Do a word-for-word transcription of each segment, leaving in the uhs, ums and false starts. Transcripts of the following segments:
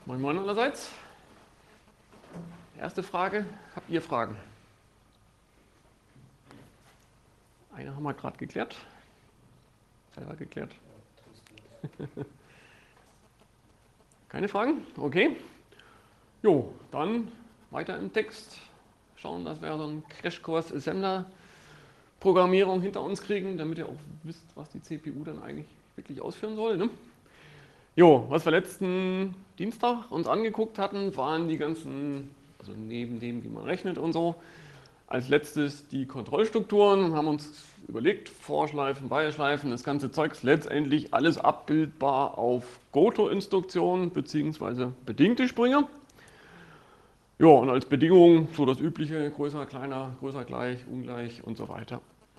Moin Moin allerseits. Erste Frage, habt ihr Fragen? Eine haben wir gerade geklärt. Selber geklärt. Keine Fragen? Okay. Jo, dann weiter im Text. Schauen, dass wir so einen Crashkurs Assembler-Programmierung hinter uns kriegen, damit ihr auch wisst, was die C P U dann eigentlich wirklich ausführen soll. Ne? Jo, was wir letzten Dienstag uns angeguckt hatten, waren die ganzen, also neben dem, wie man rechnet und so, als letztes die Kontrollstrukturen und haben uns überlegt, Vorschleifen, Beischleifen, das ganze Zeugs letztendlich alles abbildbar auf Goto-Instruktionen bzw. bedingte Sprünge. Ja, und als Bedingung so das übliche, größer, kleiner, größer, gleich, ungleich und so weiter.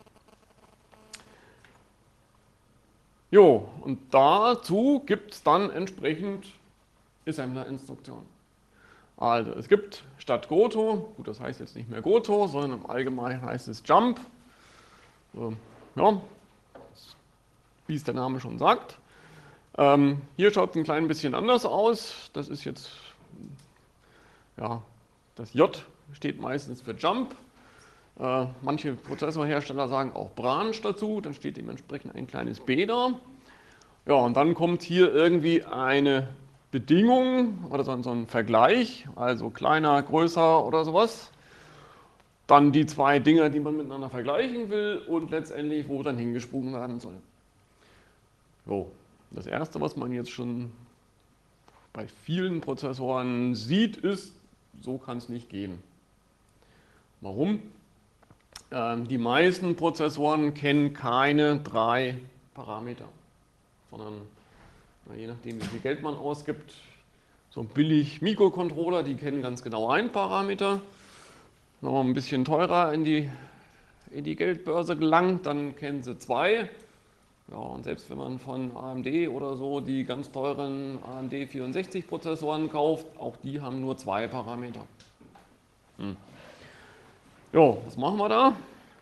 Jo, und dazu gibt es dann entsprechend Assembler-Instruktionen. Also es gibt statt Goto, gut, das heißt jetzt nicht mehr Goto, sondern im Allgemeinen heißt es Jump. Ähm, ja, wie es der Name schon sagt. Ähm, hier schaut es ein klein bisschen anders aus. Das ist jetzt, ja, das J steht meistens für Jump. Äh, manche Prozessorhersteller sagen auch Branch dazu, dann steht dementsprechend ein kleines B da. Ja, und dann kommt hier irgendwie eine Bedingung oder so, so ein Vergleich, also kleiner, größer oder sowas. Dann die zwei Dinge, die man miteinander vergleichen will und letztendlich, wo dann hingesprungen werden soll. So, das erste, was man jetzt schon bei vielen Prozessoren sieht, ist, so kann es nicht gehen. Warum? Ähm, die meisten Prozessoren kennen keine drei Parameter, sondern na, je nachdem, wie viel Geld man ausgibt, so billig Mikrocontroller, die kennen ganz genau einen Parameter. Wenn man ein bisschen teurer in die, in die Geldbörse gelangt, dann kennen sie zwei. Ja, und selbst wenn man von A M D oder so die ganz teuren A M D vierundsechzig Prozessoren kauft, auch die haben nur zwei Parameter. Hm. Jo, was machen wir da?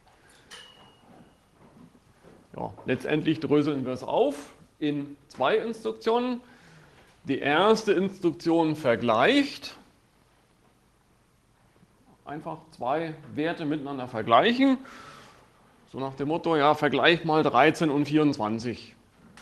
Ja, letztendlich dröseln wir es auf in zwei Instruktionen. Die erste Instruktion vergleicht. Einfach zwei Werte miteinander vergleichen. So nach dem Motto, ja, vergleich mal dreizehn und vierundzwanzig.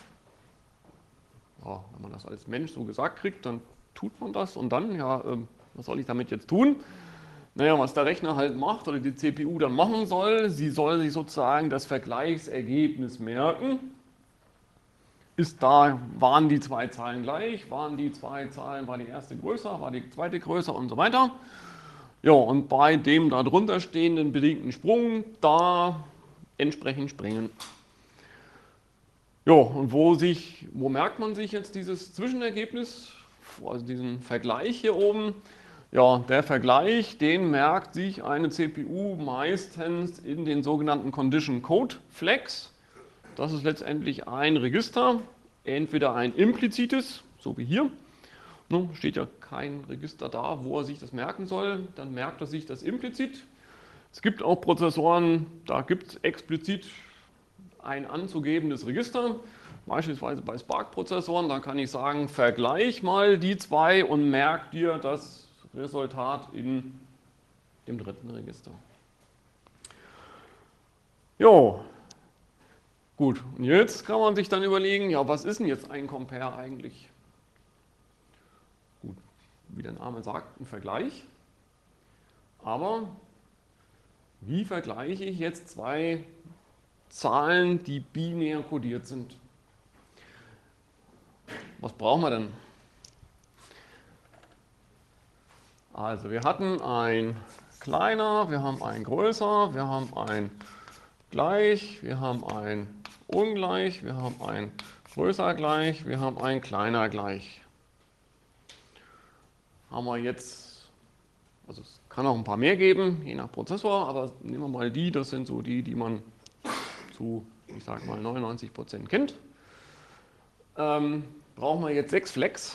Ja, wenn man das als Mensch so gesagt kriegt, dann tut man das und dann, ja, ähm, was soll ich damit jetzt tun? Naja, was der Rechner halt macht oder die C P U dann machen soll, sie soll sich sozusagen das Vergleichsergebnis merken. Ist da, waren die zwei Zahlen gleich, waren die zwei Zahlen, war die erste größer, war die zweite größer und so weiter. Ja, und bei dem darunter stehenden bedingten Sprung, da entsprechend springen. Ja, und wo, sich, wo merkt man sich jetzt dieses Zwischenergebnis, also diesen Vergleich hier oben? Ja, der Vergleich, den merkt sich eine C P U meistens in den sogenannten Condition Code Flags. Das ist letztendlich ein Register, entweder ein implizites, so wie hier, ne, steht ja kein Register da, wo er sich das merken soll, dann merkt er sich das implizit. Es gibt auch Prozessoren, da gibt es explizit ein anzugebendes Register, beispielsweise bei Spark-Prozessoren, da kann ich sagen, vergleich mal die zwei und merk dir das Resultat in dem dritten Register. Jo, gut, und jetzt kann man sich dann überlegen, ja, was ist denn jetzt ein Compare eigentlich? Gut, wie der Name sagt, ein Vergleich, aber wie vergleiche ich jetzt zwei Zahlen, die binär kodiert sind? Was brauchen wir denn? Also wir hatten ein kleiner, wir haben ein größer, wir haben ein gleich, wir haben ein ungleich, wir haben ein größer gleich, wir haben ein kleiner gleich. Haben wir jetzt, also es kann auch ein paar mehr geben, je nach Prozessor, aber nehmen wir mal die, das sind so die, die man zu, ich sage mal, neunundneunzig Prozent kennt. Ähm, brauchen wir jetzt sechs Flex.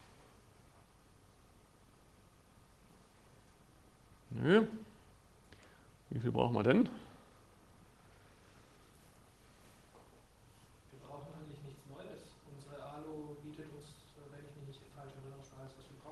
Nö. Wie viel brauchen wir denn? Wir brauchen eigentlich nichts Neues. Unsere Alu bietet uns, wenn ich mich nicht falsch erinnere, schon alles, was wir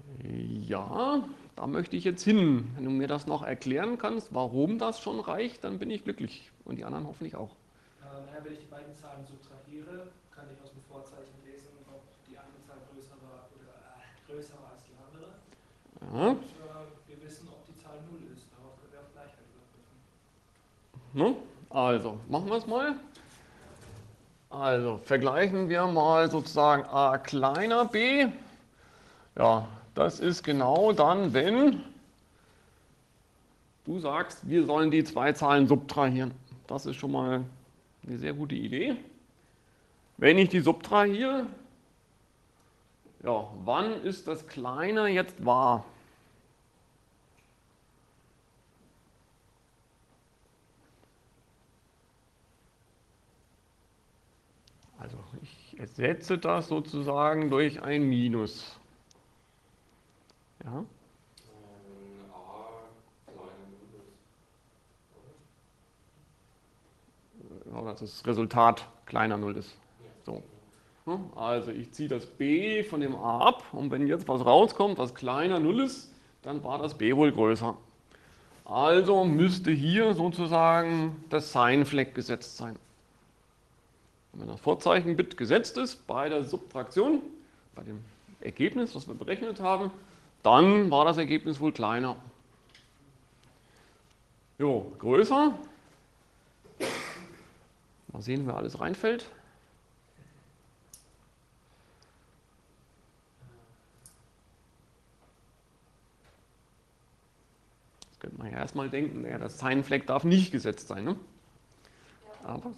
Ja, da möchte ich jetzt hin. Wenn du mir das noch erklären kannst, warum das schon reicht, dann bin ich glücklich. Und die anderen hoffentlich auch. Äh, naja, wenn ich die beiden Zahlen subtrahiere, kann ich aus dem Vorzeichen lesen, ob die eine Zahl größer war oder äh, größer war als die andere. Ja. Und äh, wir wissen, ob die Zahl null ist. Darauf können wir auf Gleichheit überprüfen. Ne? Also, machen wir es mal. Also, vergleichen wir mal sozusagen a kleiner b. Ja, das ist genau dann, wenn du sagst, wir sollen die zwei Zahlen subtrahieren. Das ist schon mal eine sehr gute Idee. Wenn ich die subtrahiere, ja, wann ist das Kleine jetzt wahr? Also ich ersetze das sozusagen durch ein Minus. Ja? Oder das Resultat kleiner null ist. So. Also ich ziehe das b von dem a ab und wenn jetzt was rauskommt, was kleiner null ist, dann war das b wohl größer. Also müsste hier sozusagen das Sign-Flag gesetzt sein. Und wenn das Vorzeichenbit gesetzt ist bei der Subtraktion, bei dem Ergebnis, was wir berechnet haben, dann war das Ergebnis wohl kleiner. Jo, größer. Mal sehen, wer alles reinfällt. Das könnte man ja erstmal denken, ja, das Sign-Flag darf nicht gesetzt sein. Ne? Aber,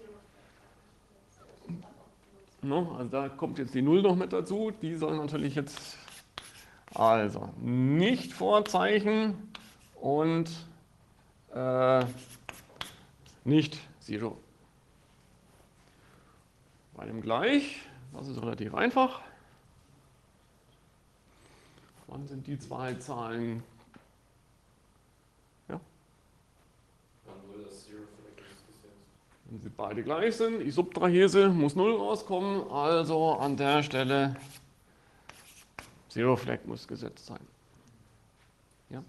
ne, also da kommt jetzt die null noch mit dazu. Die soll natürlich jetzt, also nicht Vorzeichen und äh, nicht Zero. Bei dem gleich, das ist relativ einfach. Wann sind die zwei Zahlen? Ja? Wenn sie beide gleich sind, ich subtrahiere sie, muss null rauskommen, also an der Stelle Zero Flag muss gesetzt sein. Ja?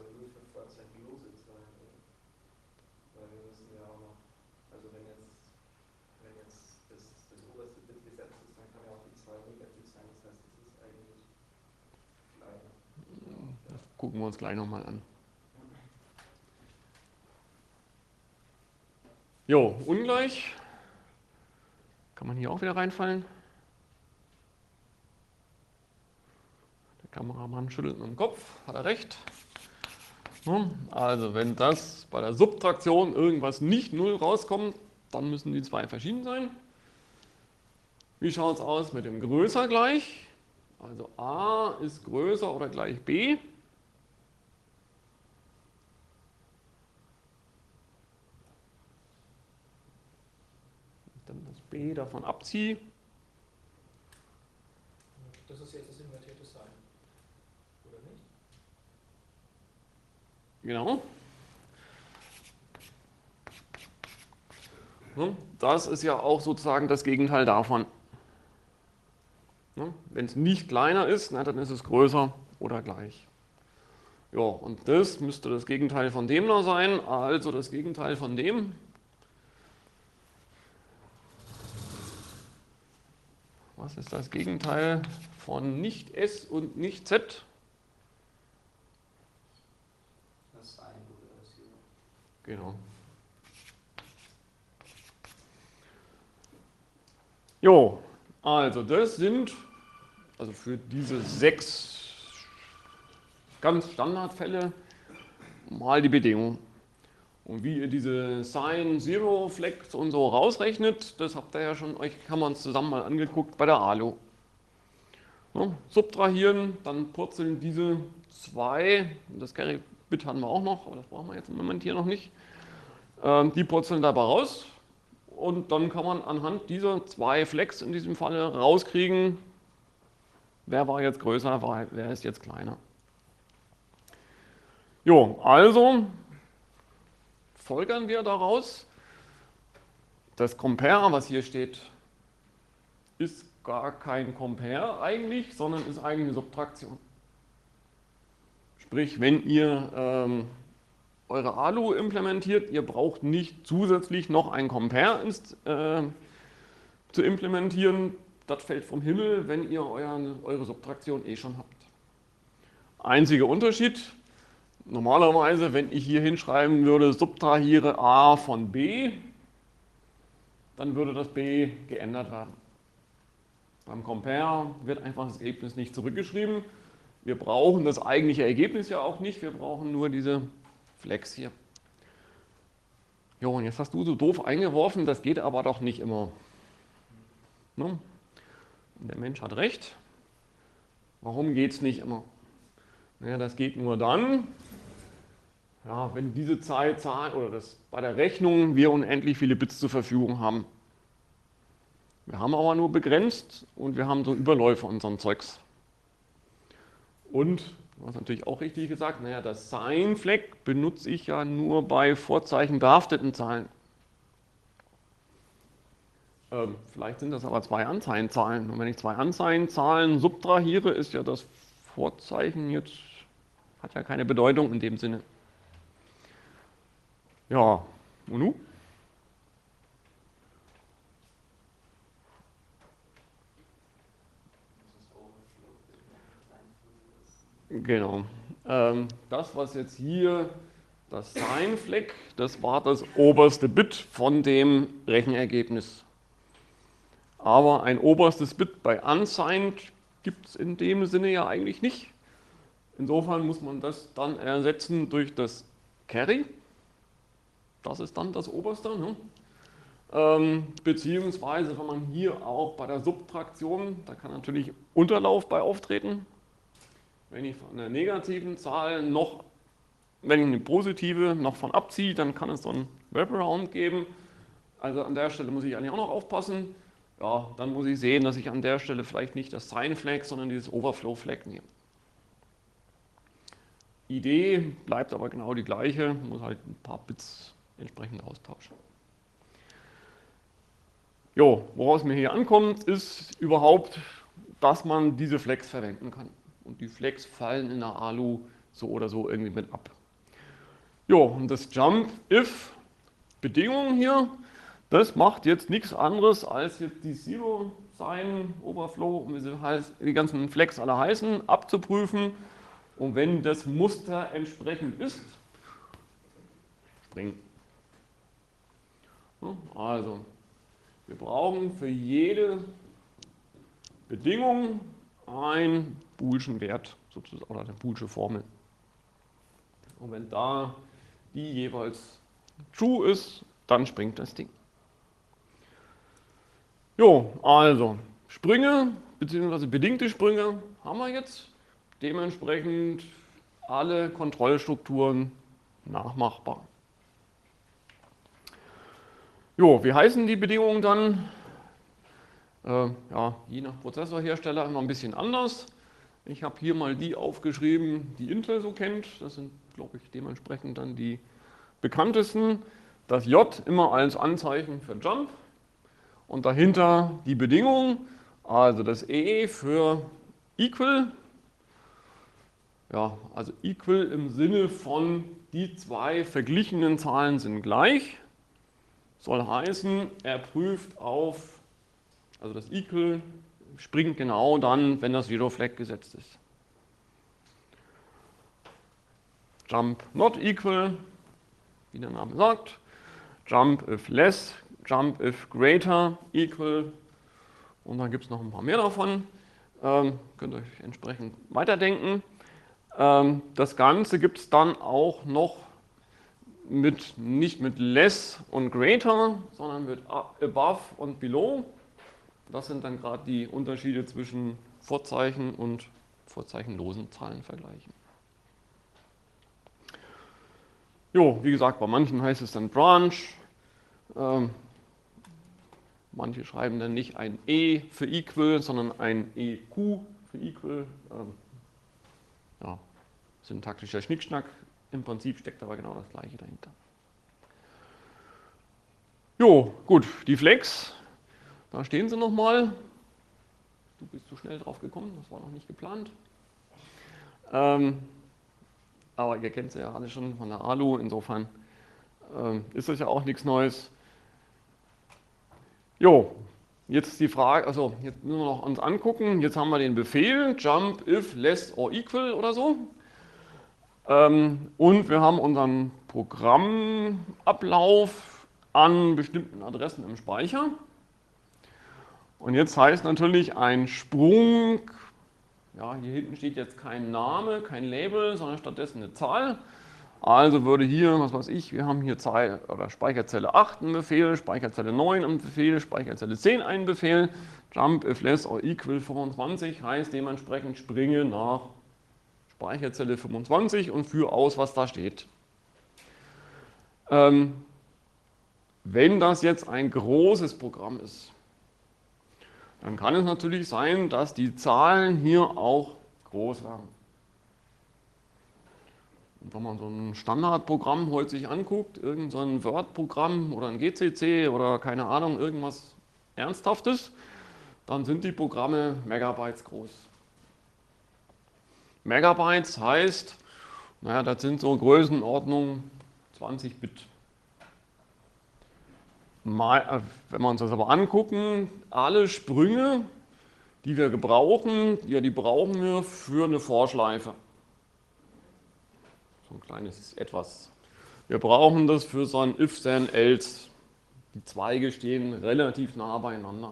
Gucken wir uns gleich nochmal an. Jo, ungleich. Kann man hier auch wieder reinfallen. Der Kameramann schüttelt mit dem Kopf, hat er recht. Also wenn das bei der Subtraktion irgendwas nicht null rauskommt, dann müssen die zwei verschieden sein. Wie schaut es aus mit dem größer gleich? Also a ist größer oder gleich b. Dann das b davon abziehe. Das ist jetzt das invertierte Sign, oder nicht? Genau. Das ist ja auch sozusagen das Gegenteil davon. Wenn es nicht kleiner ist, dann ist es größer oder gleich. Ja, und das müsste das Gegenteil von dem da sein, also das Gegenteil von dem. Was ist das Gegenteil von nicht S und nicht Z? Das Sign oder das Zero. Genau. Jo, also das sind, also für diese sechs ganz Standardfälle mal die Bedingungen. Und wie ihr diese Sign, Zero, Flex und so rausrechnet, das habt ihr ja schon, euch haben wir uns zusammen mal angeguckt bei der A L U. Ja, subtrahieren, dann purzeln diese zwei, das Carry-Bit haben wir auch noch, aber das brauchen wir jetzt im Moment hier noch nicht, ähm, die purzeln dabei raus. Und dann kann man anhand dieser zwei Flex in diesem Falle rauskriegen, wer war jetzt größer, wer ist jetzt kleiner. Jo, also folgern wir daraus, das Compare, was hier steht, ist gar kein Compare eigentlich, sondern ist eigentlich eine Subtraktion. Sprich, wenn ihr ähm, eure Alu implementiert, ihr braucht nicht zusätzlich noch ein Compare ins, äh, zu implementieren. Das fällt vom Himmel, wenn ihr euren, eure Subtraktion eh schon habt. Einziger Unterschied, normalerweise, wenn ich hier hinschreiben würde, subtrahiere A von B, dann würde das B geändert werden. Beim Compare wird einfach das Ergebnis nicht zurückgeschrieben. Wir brauchen das eigentliche Ergebnis ja auch nicht, wir brauchen nur diese Flex hier. Jo, und jetzt hast du so doof eingeworfen, das geht aber doch nicht immer. Ne? Der Mensch hat recht. Warum geht es nicht immer? Naja, das geht nur dann, ja, wenn diese Zahl, Zahl oder das bei der Rechnung wir unendlich viele Bits zur Verfügung haben. Wir haben aber nur begrenzt und wir haben so Überläufe unseren Zeugs. Und, was natürlich auch richtig gesagt, naja, das Sign-Flag benutze ich ja nur bei Vorzeichen behafteten Zahlen. Ähm, vielleicht sind das aber zwei Anzeigenzahlen. Und wenn ich zwei Anzeigenzahlen subtrahiere, ist ja das Vorzeichen jetzt, hat ja keine Bedeutung in dem Sinne. Ja, und nun? Genau. Ähm, das, was jetzt hier das Sign-Flag, das war das oberste Bit von dem Rechenergebnis. Aber ein oberstes Bit bei unsigned gibt es in dem Sinne ja eigentlich nicht. Insofern muss man das dann ersetzen durch das Carry. Das ist dann das oberste. Ne? Ähm, beziehungsweise, wenn man hier auch bei der Subtraktion, da kann natürlich Unterlauf bei auftreten. Wenn ich von einer negativen Zahl noch, wenn ich eine positive noch von abziehe, dann kann es so einen Wraparound geben. Also an der Stelle muss ich eigentlich auch noch aufpassen. Ja, dann muss ich sehen, dass ich an der Stelle vielleicht nicht das Sign-Flag, sondern dieses Overflow-Flag nehme. Idee bleibt aber genau die gleiche, muss halt ein paar Bits entsprechend austauschen. Jo, woraus mir hier ankommt, ist überhaupt, dass man diese Flags verwenden kann. Und die Flags fallen in der Alu so oder so irgendwie mit ab. Jo, und das Jump-If-Bedingung hier, das macht jetzt nichts anderes, als jetzt die Zero-Sign-Overflow, wie sie heißt, die ganzen Flags alle heißen, abzuprüfen. Und wenn das Muster entsprechend ist, springen. Also, wir brauchen für jede Bedingung einen boolschen Wert, sozusagen, oder eine boolsche Formel. Und wenn da die jeweils true ist, dann springt das Ding. Jo, also Sprünge bzw. bedingte Sprünge haben wir jetzt. Dementsprechend alle Kontrollstrukturen nachmachbar. Jo, wie heißen die Bedingungen dann? Äh, ja, je nach Prozessorhersteller immer ein bisschen anders. Ich habe hier mal die aufgeschrieben, die Intel so kennt. Das sind, glaube ich, dementsprechend dann die bekanntesten. Das J immer als Anzeichen für Jump und dahinter die Bedingung, also das E für Equal. Ja, also Equal im Sinne von die zwei verglichenen Zahlen sind gleich. Soll heißen, er prüft auf, also das Equal springt genau dann, wenn das Zero Flag gesetzt ist. Jump not equal, wie der Name sagt. Jump if less, jump if greater equal. Und dann gibt es noch ein paar mehr davon. Ähm, könnt ihr euch entsprechend weiterdenken. Ähm, das Ganze gibt es dann auch noch mit, nicht mit less und greater, sondern mit above und below. Das sind dann gerade die Unterschiede zwischen Vorzeichen und vorzeichenlosen Zahlenvergleichen. Jo, wie gesagt, bei manchen heißt es dann Branch. Ähm, manche schreiben dann nicht ein E für Equal, sondern ein E Q für Equal. Ähm, ja, syntaktischer Schnickschnack. Im Prinzip steckt aber genau das Gleiche dahinter. Jo, gut, die Flags, da stehen sie nochmal. Du bist zu schnell drauf gekommen, das war noch nicht geplant. Ähm, aber ihr kennt sie ja alle schon von der Alu, insofern äh, ist das ja auch nichts Neues. Jo, jetzt die Frage, also jetzt müssen wir noch uns angucken, jetzt haben wir den Befehl jump if less or equal oder so. Ähm, und wir haben unseren Programmablauf an bestimmten Adressen im Speicher. Und jetzt heißt natürlich ein Sprung, ja, hier hinten steht jetzt kein Name, kein Label, sondern stattdessen eine Zahl. Also würde hier, was weiß ich, wir haben hier Zahl, oder Speicherzelle acht einen Befehl, Speicherzelle neun einen Befehl, Speicherzelle zehn einen Befehl. Jump if less or equal fünfundzwanzig heißt dementsprechend springe nach Speicherzelle fünfundzwanzig und führe aus, was da steht. Ähm, wenn das jetzt ein großes Programm ist, dann kann es natürlich sein, dass die Zahlen hier auch groß werden. Und wenn man so ein Standardprogramm heute sich anguckt, irgendein so ein Word-Programm oder ein G C C oder keine Ahnung, irgendwas Ernsthaftes, dann sind die Programme Megabytes groß. Megabytes heißt, naja, das sind so Größenordnung zwanzig Bit. Mal, wenn wir uns das aber angucken, alle Sprünge, die wir gebrauchen, ja, die brauchen wir für eine Vorschleife. So ein kleines Etwas. Wir brauchen das für so ein if, then, else. Die Zweige stehen relativ nah beieinander.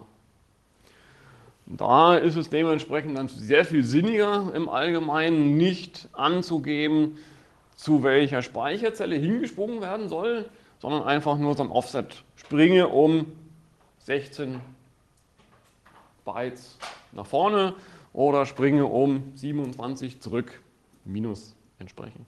Da ist es dementsprechend dann sehr viel sinniger im Allgemeinen nicht anzugeben, zu welcher Speicherzelle hingesprungen werden soll, sondern einfach nur so ein Offset. Springe um sechzehn Bytes nach vorne oder springe um siebenundzwanzig zurück, minus entsprechend.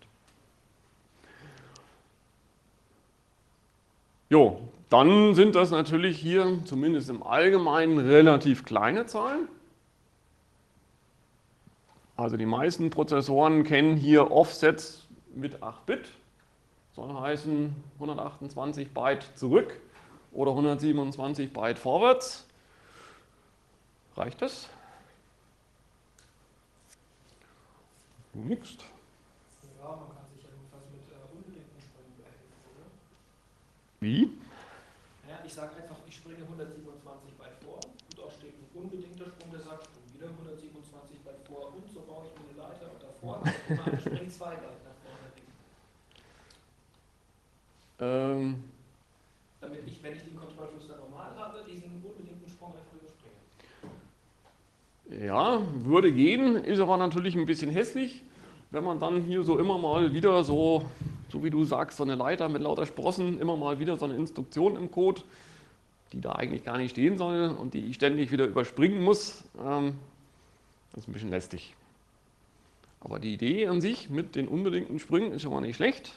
Jo, dann sind das natürlich hier zumindest im Allgemeinen relativ kleine Zahlen. Also die meisten Prozessoren kennen hier Offsets mit acht Bit, soll heißen hundertachtundzwanzig Byte zurück oder hundertsiebenundzwanzig Byte vorwärts. Reicht das? Nix. Ja, man kann sich ja jedenfalls mit äh, unbedingten Sprüngen behelfen, oder? Wie? Ja, ich sage einfach, ich springe hundertsiebenundzwanzig Byte vor und dort steht ein unbedingter Sprung, der sagt, spring wieder hundertsiebenundzwanzig Byte vor und so baue ich mir eine Leiter und davor immer springt zwei Byte nach vorne. Ähm, Damit ich, wenn ich den Kontrollfluss dann normal habe, diesen unbedingten Sprung einfach überspringe. Ja, würde gehen, ist aber natürlich ein bisschen hässlich, wenn man dann hier so immer mal wieder so, so wie du sagst, so eine Leiter mit lauter Sprossen, immer mal wieder so eine Instruktion im Code, die da eigentlich gar nicht stehen soll und die ich ständig wieder überspringen muss, ähm, das ist ein bisschen lästig. Aber die Idee an sich mit den unbedingten Sprüngen ist schon mal nicht schlecht.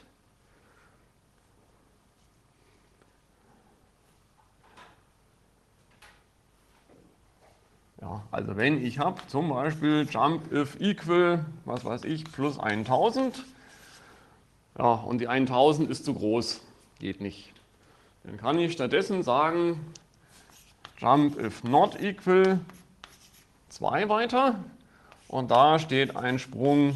Ja, also wenn ich habe zum Beispiel jump if equal, was weiß ich, plus tausend, ja, und die tausend ist zu groß, geht nicht. Dann kann ich stattdessen sagen, jump if not equal zwei weiter und da steht ein Sprung,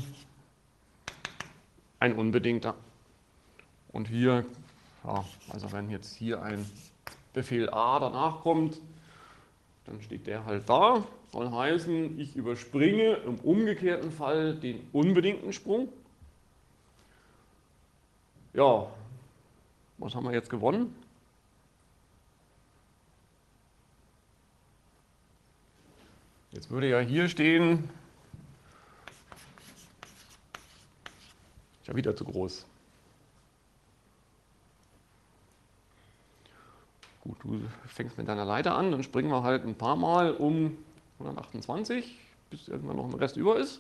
ein unbedingter. Und hier, ja, also wenn jetzt hier ein Befehl A danach kommt, dann steht der halt da, soll heißen, ich überspringe im umgekehrten Fall den unbedingten Sprung. Ja, was haben wir jetzt gewonnen? Jetzt würde ja hier stehen, ist ja wieder zu groß. Gut, du fängst mit deiner Leiter an, dann springen wir halt ein paar Mal um hundertachtundzwanzig, bis irgendwann noch ein Rest über ist.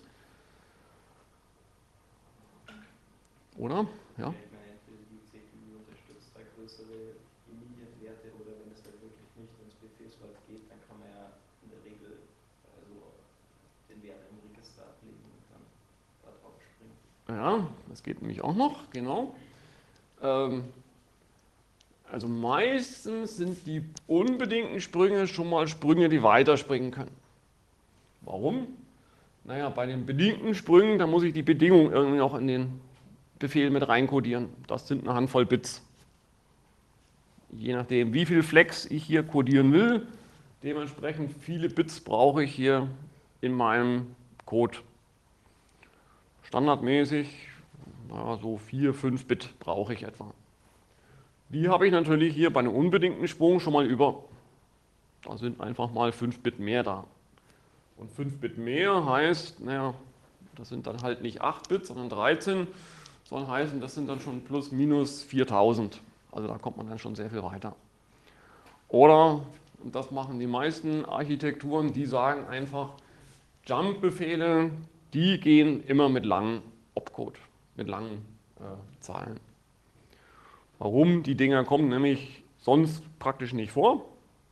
Oder? Ja. Ich meine, entweder die C P U unterstützt da größere Immediate-Werte oder wenn es halt wirklich nicht ins Befehlswort geht, dann kann man ja in der Regel also den Wert im Register ablegen und dann da drauf springen. Ja, das geht nämlich auch noch, genau. Ähm, Also meistens sind die unbedingten Sprünge schon mal Sprünge, die weiterspringen können. Warum? Naja, bei den bedingten Sprüngen, da muss ich die Bedingung irgendwie noch in den Befehl mit reinkodieren. Das sind eine Handvoll Bits. Je nachdem, wie viel Flex ich hier codieren will, dementsprechend viele Bits brauche ich hier in meinem Code. Standardmäßig, naja, so vier, fünf Bit brauche ich etwa. Die habe ich natürlich hier bei einem unbedingten Sprung schon mal über. Da sind einfach mal fünf Bit mehr da. Und fünf Bit mehr heißt, naja, das sind dann halt nicht acht Bit, sondern dreizehn. Soll heißen, das sind dann schon plus minus viertausend. Also da kommt man dann schon sehr viel weiter. Oder, und das machen die meisten Architekturen, die sagen einfach, Jump-Befehle, die gehen immer mit langen Opcode, mit langen äh, Zahlen. Warum? Die Dinger kommen nämlich sonst praktisch nicht vor.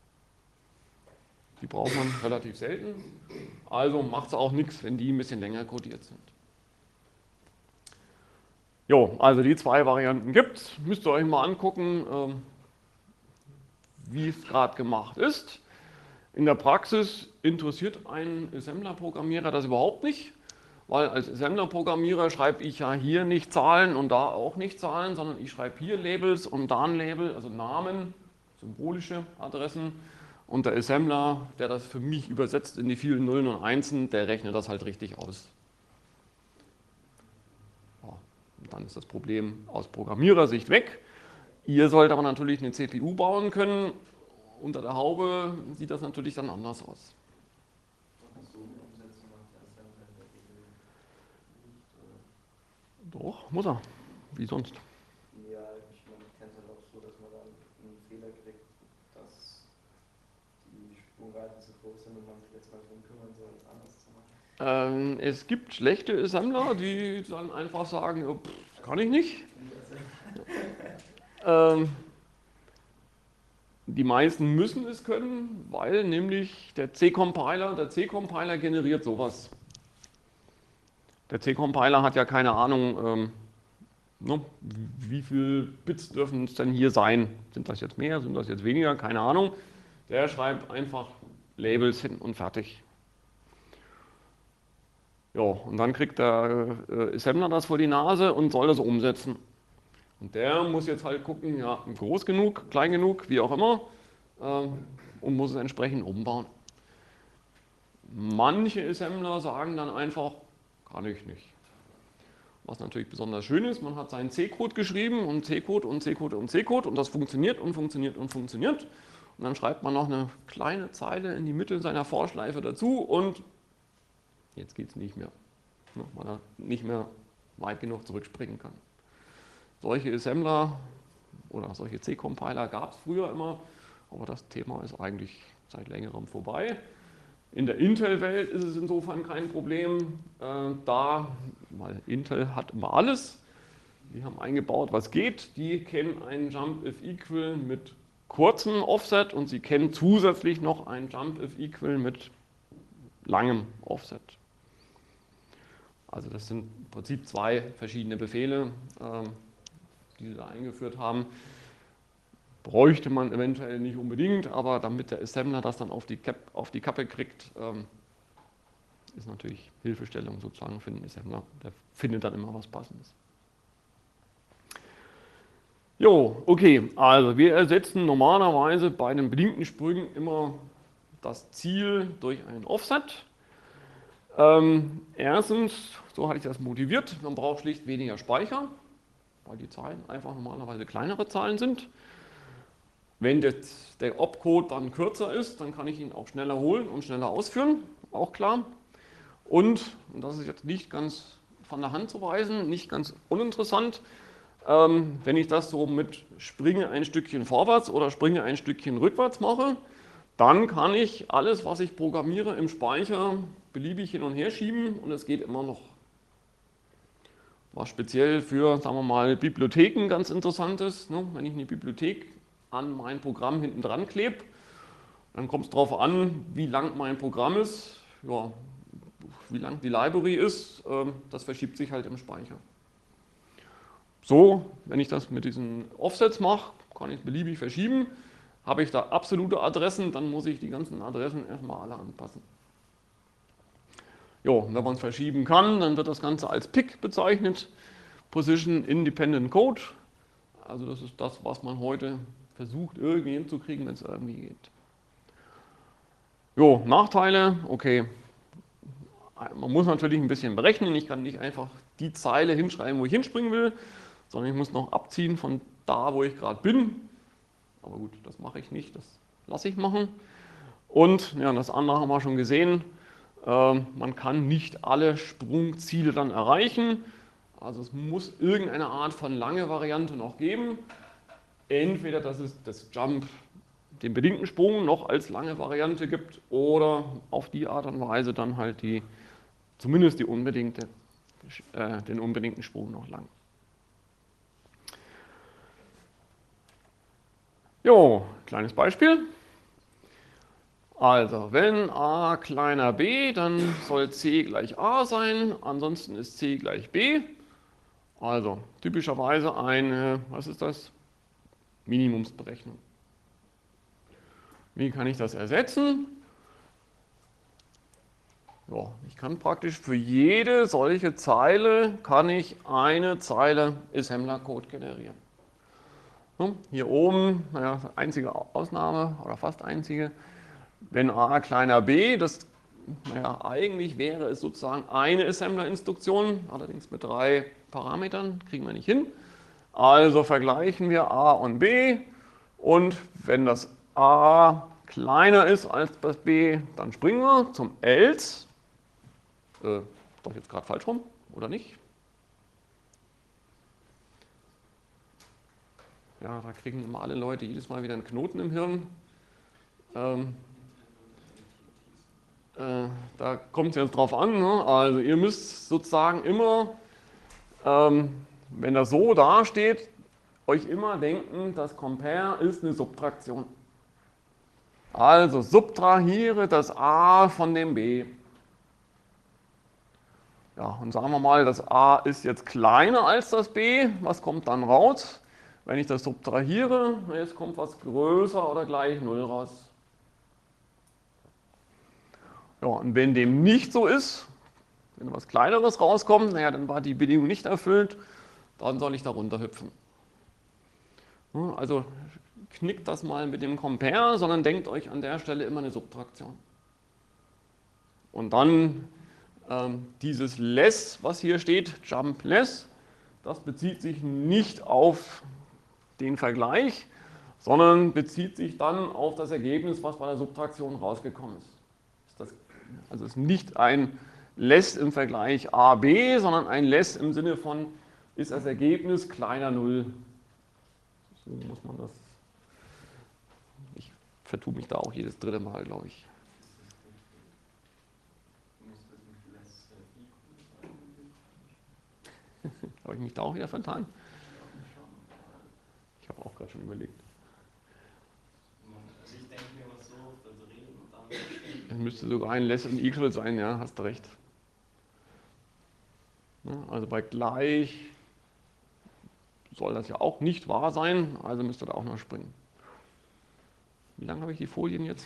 Die braucht man relativ selten. Also macht es auch nichts, wenn die ein bisschen länger codiert sind. Jo, also die zwei Varianten gibt es. Müsst ihr euch mal angucken, ähm, wie es gerade gemacht ist. In der Praxis interessiert einen Assembler-Programmierer das überhaupt nicht, weil als Assembler-Programmierer schreibe ich ja hier nicht Zahlen und da auch nicht Zahlen, sondern ich schreibe hier Labels und da ein Label, also Namen, symbolische Adressen. Und der Assembler, der das für mich übersetzt in die vielen Nullen und Einsen, der rechnet das halt richtig aus. Ja, und dann ist das Problem aus Programmierersicht weg. Ihr sollt aber natürlich eine C P U bauen können. Unter der Haube sieht das natürlich dann anders aus. Doch, muss er. Wie sonst? Ja, ich meine, ich kenne es halt auch so, dass man dann einen Fehler kriegt, dass die Sprungweiten zu groß sind und man sich jetzt mal drum kümmern soll, es anders zu machen. Ähm, es gibt schlechte Assembler, die dann einfach sagen, oh, pff, kann ich nicht. ähm, die meisten müssen es können, weil nämlich der C-Compiler, der C-Compiler generiert sowas. Der C-Compiler hat ja keine Ahnung, ähm, ne, wie viele Bits dürfen es denn hier sein. Sind das jetzt mehr, sind das jetzt weniger, keine Ahnung. Der schreibt einfach Labels hin und fertig. Ja, und dann kriegt der äh, Assembler das vor die Nase und soll das umsetzen. Und der muss jetzt halt gucken, ja, groß genug, klein genug, wie auch immer, äh, und muss es entsprechend umbauen. Manche Assembler sagen dann einfach, kann ich nicht. Was natürlich besonders schön ist, man hat seinen C-Code geschrieben und C-Code und C-Code und C-Code und das funktioniert und funktioniert und funktioniert. Und dann schreibt man noch eine kleine Zeile in die Mitte seiner Vorschleife dazu und jetzt geht es nicht mehr, weil er nicht mehr weit genug zurückspringen kann. Solche Assembler oder solche C-Compiler gab es früher immer, aber das Thema ist eigentlich seit längerem vorbei. In der Intel-Welt ist es insofern kein Problem, äh, da, weil Intel hat immer alles. Die haben eingebaut, was geht. Die kennen einen Jump if equal mit kurzem Offset und sie kennen zusätzlich noch einen Jump if equal mit langem Offset. Also das sind im Prinzip zwei verschiedene Befehle, äh, die sie da eingeführt haben. Bräuchte man eventuell nicht unbedingt, aber damit der Assembler das dann auf die, Cap, auf die Kappe kriegt, ähm, ist natürlich Hilfestellung sozusagen für den Assembler. Der findet dann immer was Passendes. Jo, okay, also wir ersetzen normalerweise bei den bedingten Sprüngen immer das Ziel durch ein Offset. Ähm, erstens, so hatte ich das motiviert, man braucht schlicht weniger Speicher, weil die Zahlen einfach normalerweise kleinere Zahlen sind. Wenn das, der Opcode dann kürzer ist, dann kann ich ihn auch schneller holen und schneller ausführen, auch klar. Und, und das ist jetzt nicht ganz von der Hand zu weisen, nicht ganz uninteressant, ähm, wenn ich das so mit Springe ein Stückchen vorwärts oder Springe ein Stückchen rückwärts mache, dann kann ich alles, was ich programmiere, im Speicher beliebig hin und her schieben und es geht immer noch. Was speziell für, sagen wir mal, Bibliotheken ganz interessant ist, ne? Wenn ich eine Bibliothek an mein Programm hinten dran klebe, dann kommt es darauf an, wie lang mein Programm ist, ja, wie lang die Library ist, äh, das verschiebt sich halt im Speicher. So, wenn ich das mit diesen Offsets mache, kann ich es beliebig verschieben. Habe ich da absolute Adressen, dann muss ich die ganzen Adressen erstmal alle anpassen. Jo, wenn man es verschieben kann, dann wird das Ganze als Pick bezeichnet. Position Independent Code. Also das ist das, was man heute versucht irgendwie hinzukriegen, wenn es irgendwie geht. Jo, Nachteile, okay. Man muss natürlich ein bisschen berechnen. Ich kann nicht einfach die Zeile hinschreiben, wo ich hinspringen will, sondern ich muss noch abziehen von da, wo ich gerade bin. Aber gut, das mache ich nicht, das lasse ich machen. Und ja, das andere haben wir schon gesehen. Äh, man kann nicht alle Sprungziele dann erreichen. Also es muss irgendeine Art von lange Variante noch geben. Entweder, dass es das Jump, den bedingten Sprung noch als lange Variante gibt oder auf die Art und Weise dann halt die, zumindest die unbedingte, äh, den unbedingten Sprung noch lang. Jo, kleines Beispiel. Also, wenn a kleiner b, dann soll c gleich a sein, ansonsten ist c gleich b. Also, typischerweise eine, was ist das? Minimumsberechnung. Wie kann ich das ersetzen? Ja, ich kann praktisch für jede solche Zeile kann ich eine Zeile Assembler-Code generieren. Hier oben, naja, einzige Ausnahme oder fast einzige, wenn a kleiner b, das naja, eigentlich wäre es sozusagen eine Assembler-Instruktion, allerdings mit drei Parametern, kriegen wir nicht hin. Also vergleichen wir a und b und wenn das a kleiner ist als das b, dann springen wir zum else. Äh, doch jetzt gerade falsch rum, oder nicht? Ja, da kriegen immer alle Leute jedes Mal wieder einen Knoten im Hirn. Ähm, äh, da kommt es jetzt drauf an. Ne? Also ihr müsst sozusagen immer, ähm, wenn das so dasteht, euch immer denken, das Compare ist eine Subtraktion. Also subtrahiere das a von dem b. Ja, und sagen wir mal, das a ist jetzt kleiner als das b. Was kommt dann raus? Wenn ich das subtrahiere, jetzt kommt was größer oder gleich null raus. Ja, und wenn dem nicht so ist, wenn was Kleineres rauskommt, naja, dann war die Bedingung nicht erfüllt, dann soll ich da runterhüpfen. Also knickt das mal mit dem Compare, sondern denkt euch an der Stelle immer eine Subtraktion. Und dann ähm, dieses less, was hier steht, jump less, das bezieht sich nicht auf den Vergleich, sondern bezieht sich dann auf das Ergebnis, was bei der Subtraktion rausgekommen ist. ist das, also es ist nicht ein less im Vergleich a b, sondern ein less im Sinne von, ist das Ergebnis kleiner null. So muss man das. Ich vertue mich da auch jedes dritte Mal, glaube ich. Habe ich mich da auch wieder vertan? Ich habe auch gerade schon überlegt. Also ich denke mir was so, also reden und dann. Es müsste sogar ein less und equal sein, ja, hast du recht. Also bei gleich soll das ja auch nicht wahr sein, also müsste da auch noch springen. Wie lange habe ich die Folien jetzt?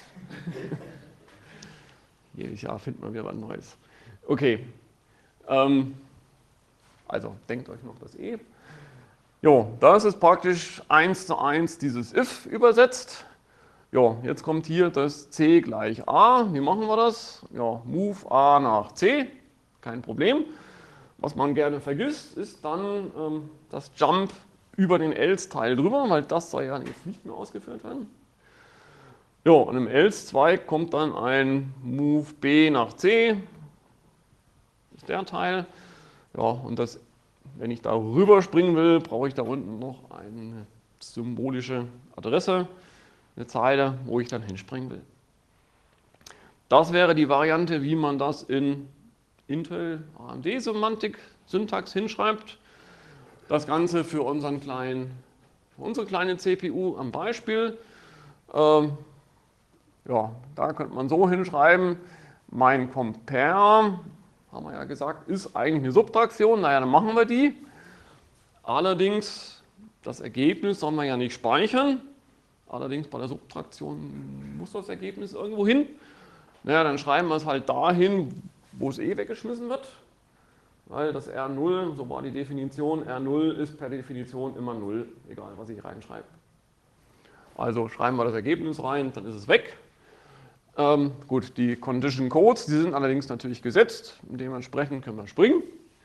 Jedes Jahr findet man wieder was Neues. Okay, ähm, also denkt euch noch das E. Jo, das ist praktisch eins zu eins dieses if übersetzt. Jo, jetzt kommt hier das c gleich a. Wie machen wir das? Ja, move a nach c, kein Problem. Was man gerne vergisst, ist dann ähm, das Jump über den else-Teil drüber, weil das soll ja jetzt nicht mehr ausgeführt werden. Jo, und im else-Zweig kommt dann ein move b nach c, das ist der Teil. Ja, und das, wenn ich da rüber springen will, brauche ich da unten noch eine symbolische Adresse, eine Zeile, wo ich dann hinspringen will. Das wäre die Variante, wie man das in Intel A M D-Semantik, Syntax hinschreibt. Das Ganze für, unseren kleinen, für unsere kleine C P U am Beispiel. Ähm, ja, da könnte man so hinschreiben, mein Compare, haben wir ja gesagt, ist eigentlich eine Subtraktion. Naja, dann machen wir die. Allerdings, das Ergebnis soll man ja nicht speichern. Allerdings bei der Subtraktion muss das Ergebnis irgendwo hin. Naja, dann schreiben wir es halt dahin, wo es eh weggeschmissen wird. weil das R null, so war die Definition, R null ist per Definition immer null, egal was ich reinschreibe. Also schreiben wir das Ergebnis rein, dann ist es weg. Ähm, gut, die Condition Codes, die sind allerdings natürlich gesetzt, dementsprechend können wir springen.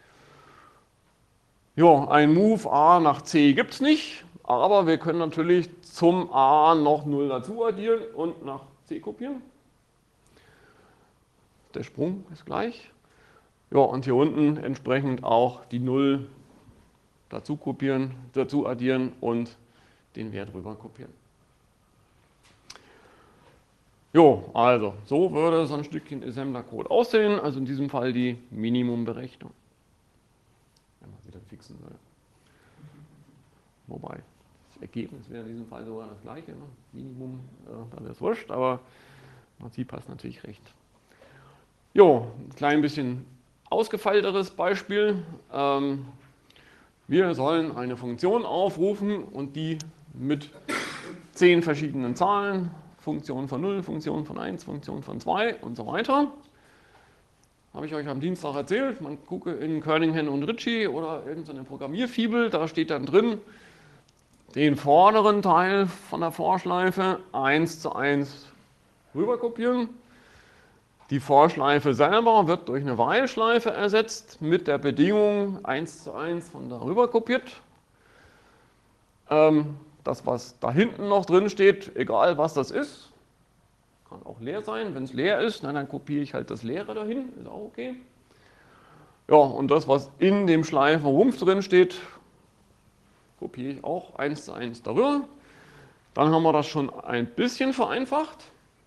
Ja, ein Move A nach C gibt es nicht, aber wir können natürlich zum A noch null dazu addieren und nach C kopieren. Der Sprung ist gleich. Ja, und hier unten entsprechend auch die null dazu kopieren, dazu addieren und den Wert rüber kopieren. Jo, also so würde so ein Stückchen Assembler-Code aussehen, also in diesem Fall die Minimumberechnung. Wenn man sie dann fixen soll. Wobei, das Ergebnis wäre in diesem Fall sogar das gleiche, ne? Minimum, äh, da wäre es wurscht, aber im Prinzip passt natürlich recht. Jo, ein klein bisschen ausgefeilteres Beispiel. Ähm, wir sollen eine Funktion aufrufen und die mit zehn verschiedenen Zahlen, Funktion von null, Funktion von eins, Funktion von zwei und so weiter. Habe ich euch am Dienstag erzählt. Man gucke in Kernighan und Ritchie oder irgendeine Programmierfibel, da steht dann drin, den vorderen Teil von der Vorschleife eins zu eins rüber kopieren. Die Vorschleife selber wird durch eine While-Schleife ersetzt mit der Bedingung eins zu eins von darüber kopiert. Ähm, das, was da hinten noch drin steht, egal was das ist, kann auch leer sein. Wenn es leer ist, na, dann kopiere ich halt das Leere dahin, ist auch okay. Ja, und das, was in dem Schleifenrumpf drin steht, kopiere ich auch eins zu eins darüber. Dann haben wir das schon ein bisschen vereinfacht.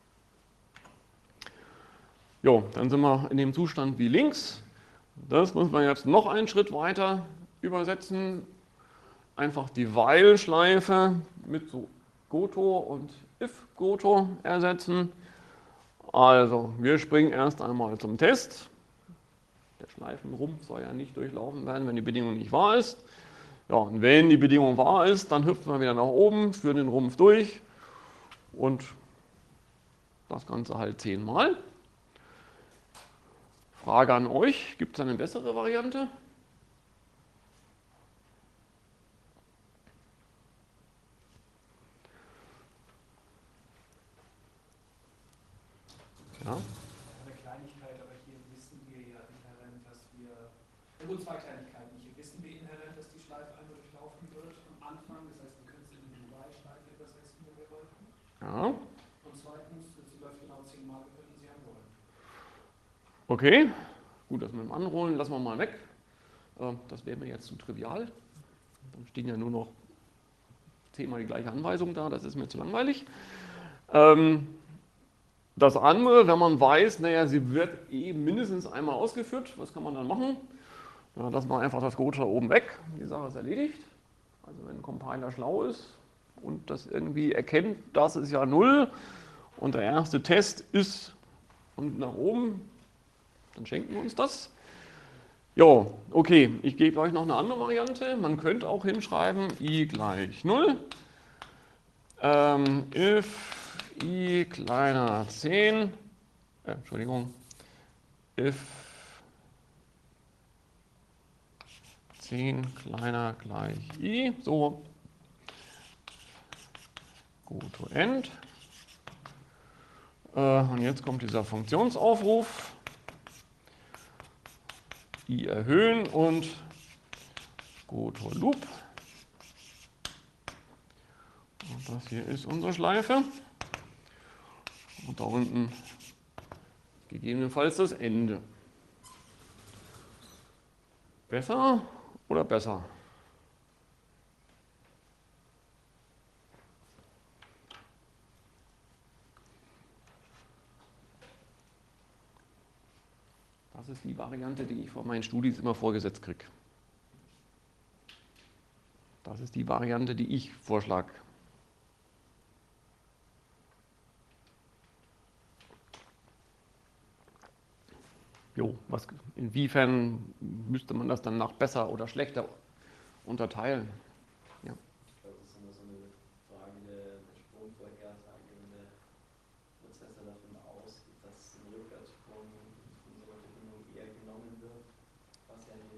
Jo, dann sind wir in dem Zustand wie links. Das muss man jetzt noch einen Schritt weiter übersetzen. Einfach die While-Schleife mit so Goto und if-Goto ersetzen. Also, wir springen erst einmal zum Test. Der Schleifenrumpf soll ja nicht durchlaufen werden, wenn die Bedingung nicht wahr ist. Ja, und wenn die Bedingung wahr ist, dann hüpfen wir wieder nach oben, führen den Rumpf durch und das Ganze halt zehnmal. Frage an euch, gibt es eine bessere Variante? Ja. Eine Kleinigkeit, aber hier wissen wir ja inhärent, dass wir, ja gut, zwei Kleinigkeiten. Hier wissen wir inhärent, dass die Schleife einmal durchlaufen wird am Anfang. Das heißt, wir können es in die While-Schleife übersetzen, wenn wir wollten. Ja. Und zweitens, sie läuft genau zehnmal, wir könnten sie anrollen. Okay, gut, das mit dem Anrollen lassen wir mal weg. Das wäre mir jetzt zu trivial. Dann stehen ja nur noch zehnmal die gleiche Anweisung da, das ist mir zu langweilig. Das andere, wenn man weiß, naja, sie wird eh mindestens einmal ausgeführt, was kann man dann machen? Ja, lassen wir einfach das Goto oben weg, die Sache ist erledigt. Also wenn ein Compiler schlau ist und das irgendwie erkennt, das ist ja null und der erste Test ist unten nach oben, dann schenken wir uns das. Jo, okay, ich gebe euch noch eine andere Variante. Man könnte auch hinschreiben, i gleich null, ähm, if i kleiner zehn, äh, Entschuldigung, if zehn kleiner gleich i, so, Goto end. Äh, und jetzt kommt dieser Funktionsaufruf, i erhöhen und Goto loop. Und das hier ist unsere Schleife. Und da unten gegebenenfalls das Ende. Besser oder besser? Das ist die Variante, die ich von meinen Studis immer vorgesetzt kriege. Das ist die Variante, die ich vorschlage. Jo, was, inwiefern müsste man das dann nach besser oder schlechter unterteilen? Ja. Ich glaube, das ist immer so eine Frage der, der Sprungvorhersage, wenn der Prozessor davon ausgeht, dass ein Rückwärtssprung von so einer Bedingung eher genommen wird, was ja in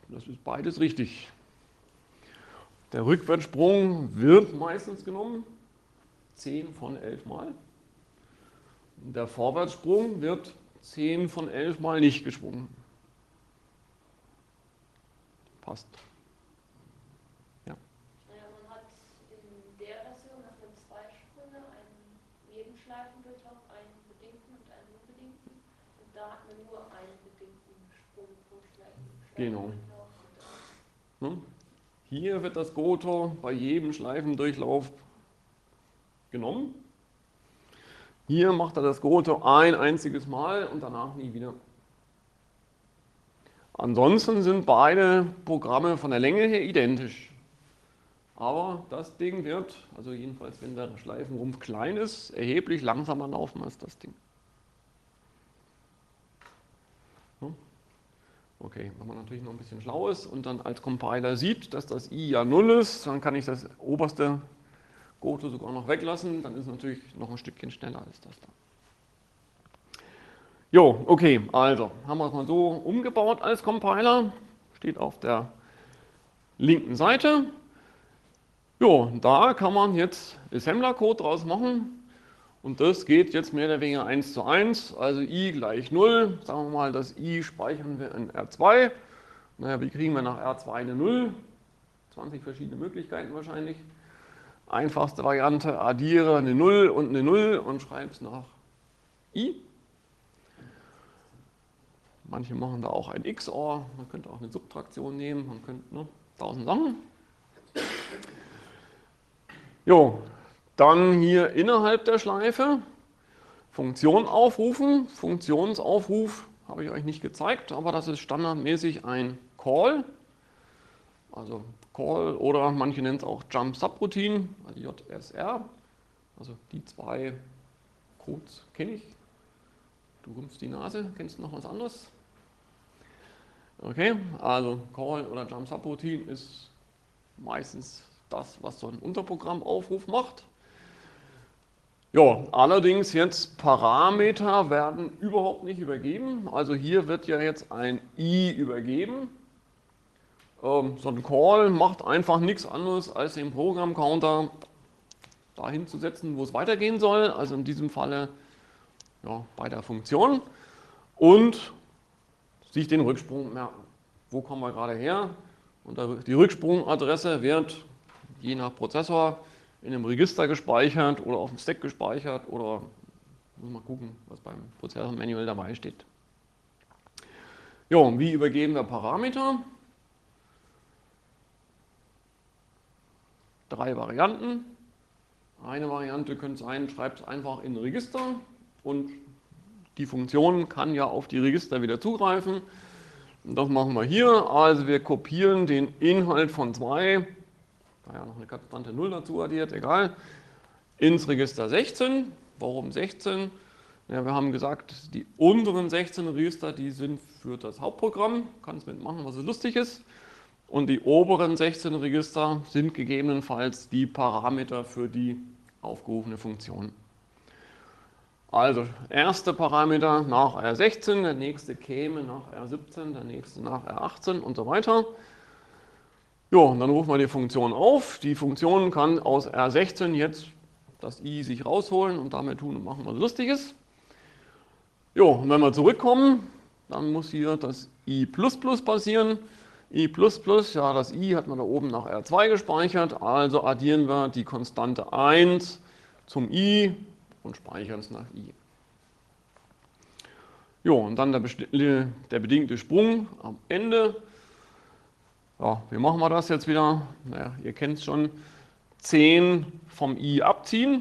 Das ist beides richtig. Der Rückwärtssprung wird meistens genommen, zehn von elf Mal. Der Vorwärtssprung wird zehn von elf Mal nicht geschwungen. Passt. Ja. Naja, man hat in der Version nach dem Zweitsprünge einen Nebenschleifendurchlauf, einen bedingten und einen unbedingten. Und da hat man nur einen bedingten Sprung pro Schleifen. Genau. Hier wird das Goto bei jedem Schleifendurchlauf genommen. Hier macht er das Goto ein einziges Mal und danach nie wieder. Ansonsten sind beide Programme von der Länge her identisch. Aber das Ding wird, also jedenfalls wenn der Schleifenrumpf klein ist, erheblich langsamer laufen als das Ding. Okay, wenn man natürlich noch ein bisschen schlau ist und dann als Compiler sieht, dass das i ja null ist, dann kann ich das oberste Goto sogar noch weglassen, dann ist es natürlich noch ein Stückchen schneller als das da. Jo, okay, also haben wir es mal so umgebaut als Compiler, steht auf der linken Seite. Jo, da kann man jetzt Assembler-Code draus machen und das geht jetzt mehr oder weniger eins zu eins, also i gleich null, sagen wir mal, das i speichern wir in R zwei. Naja, wie kriegen wir nach R zwei eine null? zwanzig verschiedene Möglichkeiten wahrscheinlich. Einfachste Variante, addiere eine null und eine null und schreibe es nach i. Manche machen da auch ein X O R, man könnte auch eine Subtraktion nehmen, man könnte ne, tausend Sachen. Jo, dann hier innerhalb der Schleife Funktion aufrufen. Funktionsaufruf habe ich euch nicht gezeigt, aber das ist standardmäßig ein Call. Also Call oder manche nennen es auch Jump Subroutine, also J S R. Also die zwei Codes kenne ich. Du rümpfst die Nase, kennst du noch was anderes? Okay, also Call oder Jump Subroutine ist meistens das, was so ein Unterprogrammaufruf macht. Ja, allerdings jetzt Parameter werden überhaupt nicht übergeben. Also hier wird ja jetzt ein i übergeben. Ähm, so ein Call macht einfach nichts anderes, als den Programmcounter dahin zu setzen, wo es weitergehen soll. Also in diesem Falle ja, bei der Funktion. Und sich den Rücksprung merken. Wo kommen wir gerade her? Und die Rücksprungadresse wird je nach Prozessor in einem Register gespeichert oder auf dem Stack gespeichert oder muss mal gucken, was beim Prozessor-Manual dabei steht. Jo, wie übergeben wir Parameter? Drei Varianten. Eine Variante könnte sein, schreibt es einfach in ein Register und die Funktion kann ja auf die Register wieder zugreifen. Und das machen wir hier. Also wir kopieren den Inhalt von zwei, naja, noch eine konstante null dazu addiert, egal, ins Register sechzehn. Warum sechzehn? Ja, wir haben gesagt, die unteren sechzehn Register, die sind für das Hauptprogramm. Kannst mitmachen, was es lustig ist. Und die oberen sechzehn Register sind gegebenenfalls die Parameter für die aufgerufene Funktion. Also, erste Parameter nach R sechzehn, der nächste käme nach R siebzehn, der nächste nach R achtzehn und so weiter. Jo, und dann rufen wir die Funktion auf. Die Funktion kann aus R sechzehn jetzt das i sich rausholen und damit tun und machen, was Lustiges. Jo, und wenn wir zurückkommen, dann muss hier das i plus plus passieren. i plus plus, ja, das i hat man da oben nach R zwei gespeichert, also addieren wir die Konstante eins zum i und speichern es nach i. Jo, und dann der, der bedingte Sprung am Ende. Ja, wie machen wir das jetzt wieder? Naja, ihr kennt es schon. zehn vom i abziehen.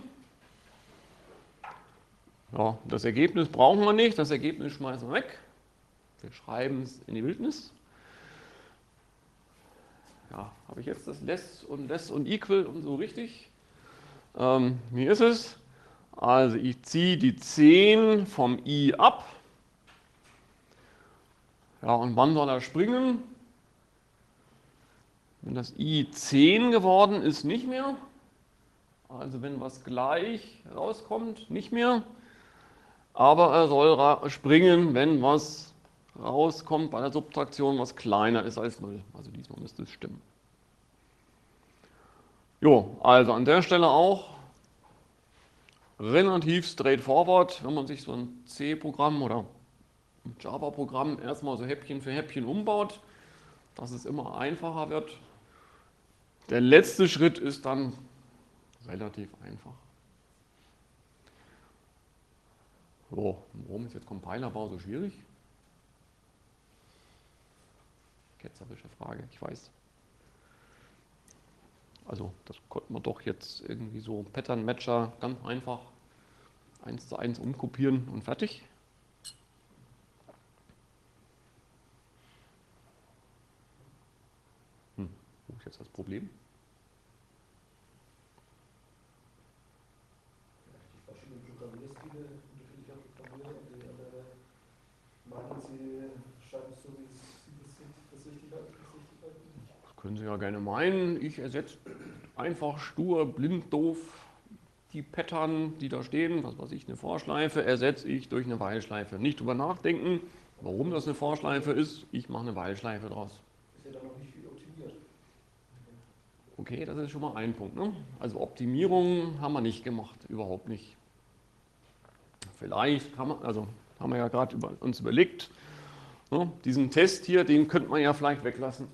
Ja, das Ergebnis brauchen wir nicht, das Ergebnis schmeißen wir weg. Wir schreiben es in die Wildnis. Ja, habe ich jetzt das less und less und equal und so richtig? Ähm, wie ist es? Also ich ziehe die zehn vom i ab. Ja, und wann soll er springen? Wenn das i zehn geworden ist, nicht mehr. Also wenn was gleich rauskommt, nicht mehr. Aber er soll springen, wenn was rauskommt bei der Subtraktion, was kleiner ist als null. Also diesmal müsste es stimmen. Jo, also an der Stelle auch relativ straightforward, wenn man sich so ein C-Programm oder ein Java-Programm erstmal so Häppchen für Häppchen umbaut, dass es immer einfacher wird. Der letzte Schritt ist dann relativ einfach. So, warum ist jetzt Compilerbau so schwierig? Ketzerische Frage, ich weiß. Also das konnte man doch jetzt irgendwie so Pattern-Matcher ganz einfach eins zu eins umkopieren und fertig. Hm, wo ist jetzt das Problem? Die verschiedenen Programmierstile, unterschiedlicher Programmierer, und die andere meinen, sie schreiben es so, wie es das richtig halten, das richtig halten. Das können Sie ja gerne meinen. Ich ersetze einfach stur, blind, doof die Pattern, die da stehen, was weiß ich, eine Vorschleife, ersetze ich durch eine While-Schleife. Nicht drüber nachdenken, warum das eine Vorschleife ist, ich mache eine While-Schleife draus. Ist ja dann noch nicht viel optimiert. Okay, das ist schon mal ein Punkt. Ne? Also Optimierung haben wir nicht gemacht, überhaupt nicht. Vielleicht kann man, also haben wir ja gerade über, uns überlegt, ne? Diesen Test hier, den könnte man ja vielleicht weglassen.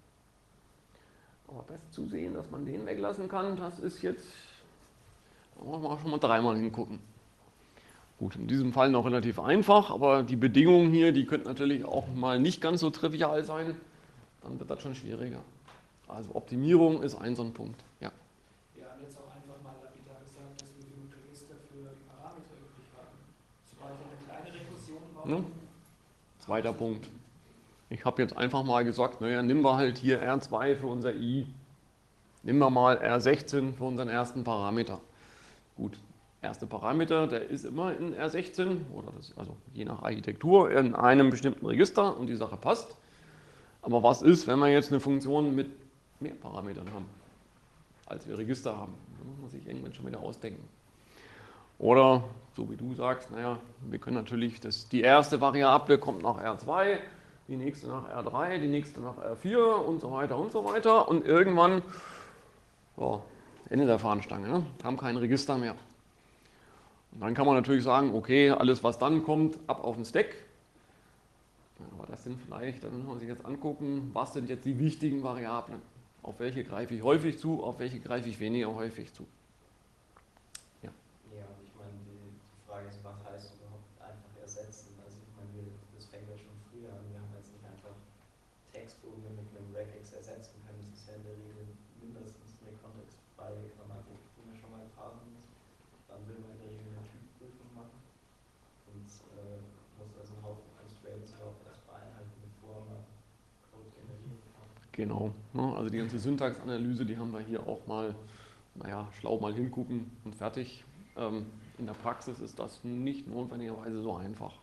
Aber das zu sehen, dass man den weglassen kann, das ist jetzt, da muss man schon mal dreimal hingucken. Gut, in diesem Fall noch relativ einfach, aber die Bedingungen hier, die könnten natürlich auch mal nicht ganz so trivial sein, dann wird das schon schwieriger. Also Optimierung ist ein so ein Punkt. Ja. Wir haben jetzt auch einfach mal lapidar gesagt, dass wir genug Register für die Parameter übrig haben. Sobald wir eine kleine Rekursion brauchen. Ne? Zweiter Punkt. Ich habe jetzt einfach mal gesagt, naja, nehmen wir halt hier R zwei für unser I. Nehmen wir mal R sechzehn für unseren ersten Parameter. Gut, erste Parameter, der ist immer in R sechzehn, oder das, also je nach Architektur, in einem bestimmten Register und die Sache passt. Aber was ist, wenn wir jetzt eine Funktion mit mehr Parametern haben, als wir Register haben? Da muss man sich irgendwann schon wieder ausdenken. Oder, so wie du sagst, naja, wir können natürlich, das, die erste Variable kommt nach R zwei, die nächste nach R drei, die nächste nach R vier und so weiter und so weiter. Und irgendwann, oh, Ende der Fahnenstange, ne? Haben kein Register mehr. Und dann kann man natürlich sagen, okay, alles was dann kommt, ab auf den Stack. Aber das sind vielleicht, dann muss man sich jetzt angucken, was sind jetzt die wichtigen Variablen? Auf welche greife ich häufig zu, auf welche greife ich weniger häufig zu? Ja, und ich meine, die, die Frage ist, was heißt überhaupt einfach ersetzen? Also ich meine, wir, das fängt ja schon früher an, wir haben jetzt nicht einfach Text, wo wir mit einem Regex ersetzen können. Das ist ja in der Regel mindestens eine kontextfreie Grammatik, die man schon mal parsen muss. Dann will man in der Regel eine Typprüfung machen und äh, muss also einen Haufen Constraints überhaupt erst beeinhalten, bevor man Code generieren kann. Genau, ne? Also die ganze Syntaxanalyse, die haben wir hier auch mal, naja, schlau mal hingucken und fertig. Ähm, in der Praxis ist das nicht notwendigerweise so einfach.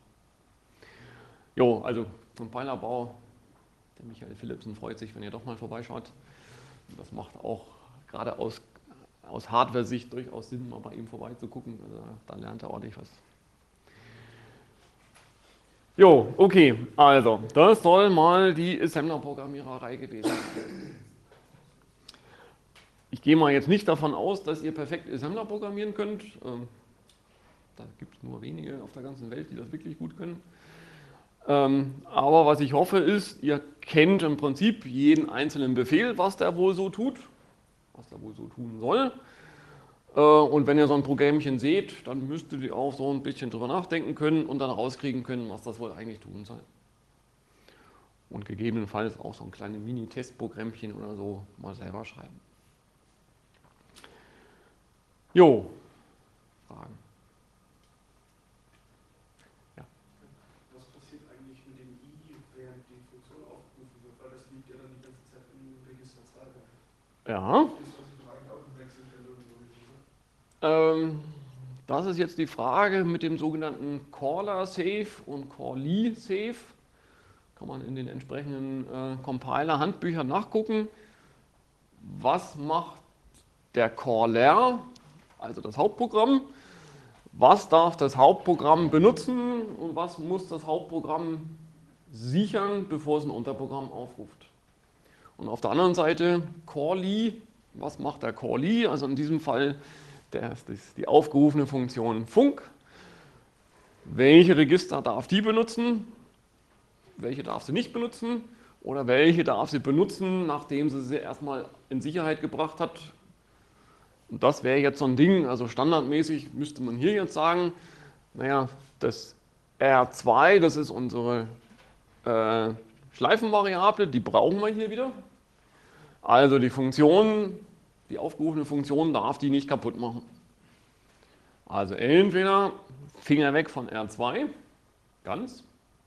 Jo, also Compilerbau, der Michael Philipsen freut sich, wenn ihr doch mal vorbeischaut. Das macht auch gerade aus, aus Hardware-Sicht durchaus Sinn, mal bei ihm vorbeizugucken. Also da lernt er ordentlich was. Jo, okay, also das soll mal die Assembler-Programmiererei gewesen sein. Ich gehe mal jetzt nicht davon aus, dass ihr perfekt Assembler programmieren könnt. Ähm, da gibt es nur wenige auf der ganzen Welt, die das wirklich gut können. Ähm, aber was ich hoffe ist, ihr kennt im Prinzip jeden einzelnen Befehl, was der wohl so tut, was der wohl so tun soll. Äh, und wenn ihr so ein Programmchen seht, dann müsstet ihr auch so ein bisschen drüber nachdenken können und dann rauskriegen können, was das wohl eigentlich tun soll. Und gegebenenfalls auch so ein kleines Mini-Testprogrammchen oder so mal selber schreiben. Jo, Fragen? Ja. Was passiert eigentlich mit dem I, während die Funktion aufgerufen wird? Weil das liegt ja dann die ganze Zeit im Register zwei. Ja. Das ist, was ich doch eigentlich auch im Wechselfeld oder so. Ähm, das ist jetzt die Frage mit dem sogenannten Caller-Safe und Callee-Safe. Kann man in den entsprechenden äh, Compiler-Handbüchern nachgucken. Was macht der Caller, also das Hauptprogramm? Was darf das Hauptprogramm benutzen und was muss das Hauptprogramm sichern, bevor es ein Unterprogramm aufruft. Und auf der anderen Seite Callee. Was macht der Callee? Also in diesem Fall der, das ist die aufgerufene Funktion Func. Welche Register darf die benutzen? Welche darf sie nicht benutzen? Oder welche darf sie benutzen, nachdem sie sie erstmal in Sicherheit gebracht hat? Und das wäre jetzt so ein Ding, also standardmäßig müsste man hier jetzt sagen, naja, das R zwei, das ist unsere äh, Schleifenvariable, die brauchen wir hier wieder. Also die Funktion, die aufgerufene Funktion darf die nicht kaputt machen. Also entweder Finger weg von R zwei, ganz,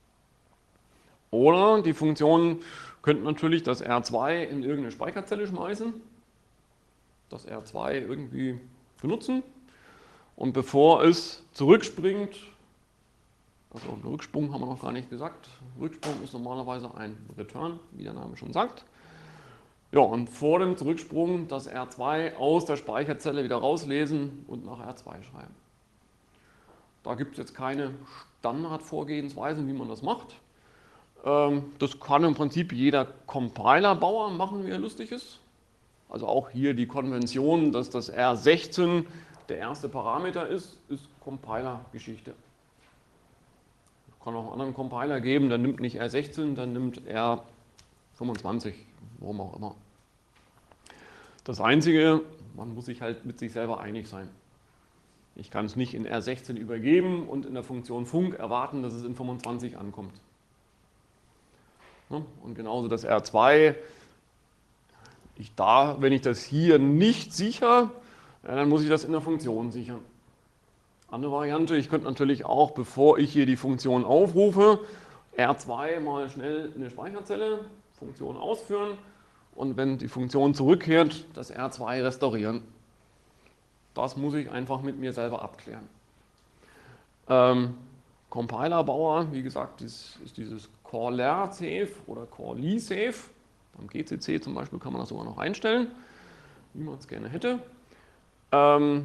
oder die Funktion könnte natürlich das R zwei in irgendeine Speicherzelle schmeißen, das R zwei irgendwie benutzen und bevor es zurückspringt, also einen Rücksprung haben wir noch gar nicht gesagt, Rücksprung ist normalerweise ein Return, wie der Name schon sagt. Ja, und vor dem Zurücksprung das R zwei aus der Speicherzelle wieder rauslesen und nach R zwei schreiben. Da gibt es jetzt keine Standardvorgehensweisen, wie man das macht. Das kann im Prinzip jeder Compiler-Bauer machen, wie er lustig ist. Also auch hier die Konvention, dass das R sechzehn der erste Parameter ist, ist Compiler-Geschichte. Es kann auch einen anderen Compiler geben, der nimmt nicht R sechzehn, der nimmt R fünfundzwanzig, warum auch immer. Das Einzige, man muss sich halt mit sich selber einig sein. Ich kann es nicht in R sechzehn übergeben und in der Funktion Func erwarten, dass es in fünfundzwanzig ankommt. Und genauso das R zwei, ich da, wenn ich das hier nicht sichere, dann muss ich das in der Funktion sichern. Andere Variante, ich könnte natürlich auch, bevor ich hier die Funktion aufrufe, R zwei mal schnell in eine Speicherzelle, Funktion ausführen und wenn die Funktion zurückkehrt, das R zwei restaurieren. Das muss ich einfach mit mir selber abklären. Ähm, Compilerbauer, wie gesagt, ist, ist dieses Caller Safe oder Callee Safe. Beim G C C zum Beispiel kann man das sogar noch einstellen, wie man es gerne hätte. Ähm,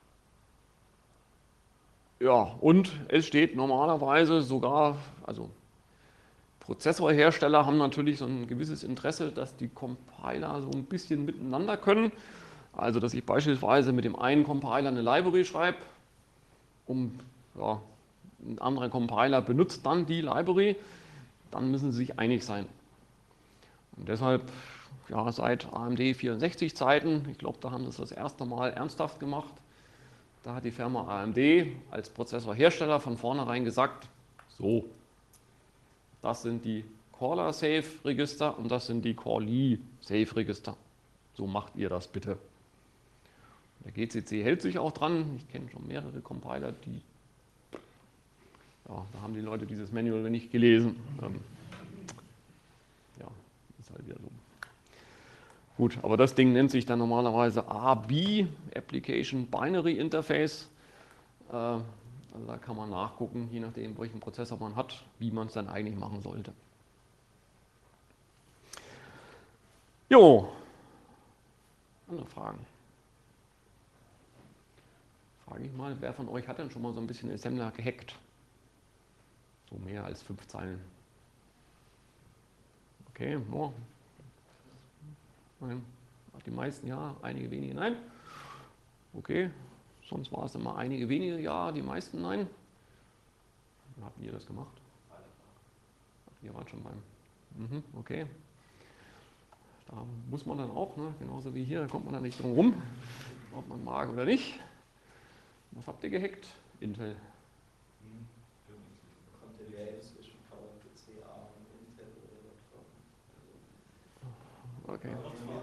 ja, und es steht normalerweise sogar, also Prozessorhersteller haben natürlich so ein gewisses Interesse, dass die Compiler so ein bisschen miteinander können. Also, dass ich beispielsweise mit dem einen Compiler eine Library schreibe, um, ja, ein anderer Compiler benutzt dann die Library, dann müssen sie sich einig sein. Und deshalb, ja, seit A M D vierundsechzig Zeiten, ich glaube, da haben sie es das erste Mal ernsthaft gemacht, da hat die Firma A M D als Prozessorhersteller von vornherein gesagt, so, das sind die Caller-Safe-Register und das sind die Callee-Safe-Register. So macht ihr das bitte. Der G C C hält sich auch dran. Ich kenne schon mehrere Compiler, die, ja, da haben die Leute dieses Manual nicht gelesen. Ähm, ja, ist halt wieder so. Gut, aber das Ding nennt sich dann normalerweise A B, Application Binary Interface. Äh, also da kann man nachgucken, je nachdem, welchen Prozessor man hat, wie man es dann eigentlich machen sollte. Jo, andere Fragen? Frage ich mal, wer von euch hat denn schon mal so ein bisschen Assembler gehackt? So mehr als fünf Zeilen. Okay, oh. Nein. Die meisten ja, einige wenige nein. Okay, sonst war es immer einige wenige ja, die meisten nein. Wie habt ihr das gemacht? Ach, ihr wart schon beim. Mhm, okay. Da muss man dann auch, ne, genauso wie hier, da kommt man da nicht drum rum, ob man mag oder nicht. Was habt ihr gehackt? Intel. Konnte wählen zwischen PowerPC, ARM und Intel oder was. Okay.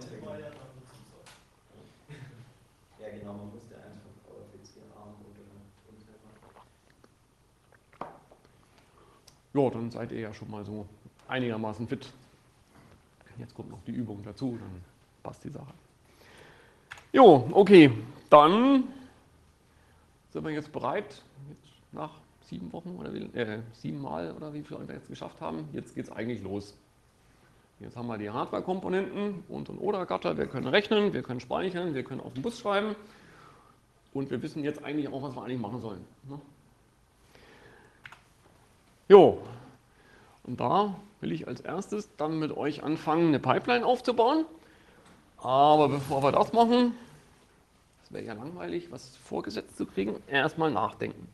Ja genau, man musste eins von PowerPC, ARM oder Intel machen. Ja, dann seid ihr ja schon mal so einigermaßen fit. Jetzt kommt noch die Übung dazu, dann passt die Sache. Jo, okay, dann sind wir jetzt bereit, jetzt nach sieben Wochen oder wie, äh, sieben Mal oder wie viel wir jetzt geschafft haben. Jetzt geht es eigentlich los. Jetzt haben wir die Hardware-Komponenten und ein Oder-Gatter. Wir können rechnen, wir können speichern, wir können auf den Bus schreiben und wir wissen jetzt eigentlich auch, was wir eigentlich machen sollen. Ne? Jo, Und da will ich als erstes dann mit euch anfangen, eine Pipeline aufzubauen. Aber bevor wir das machen, das wäre ja langweilig, was vorgesetzt zu kriegen, erstmal nachdenken.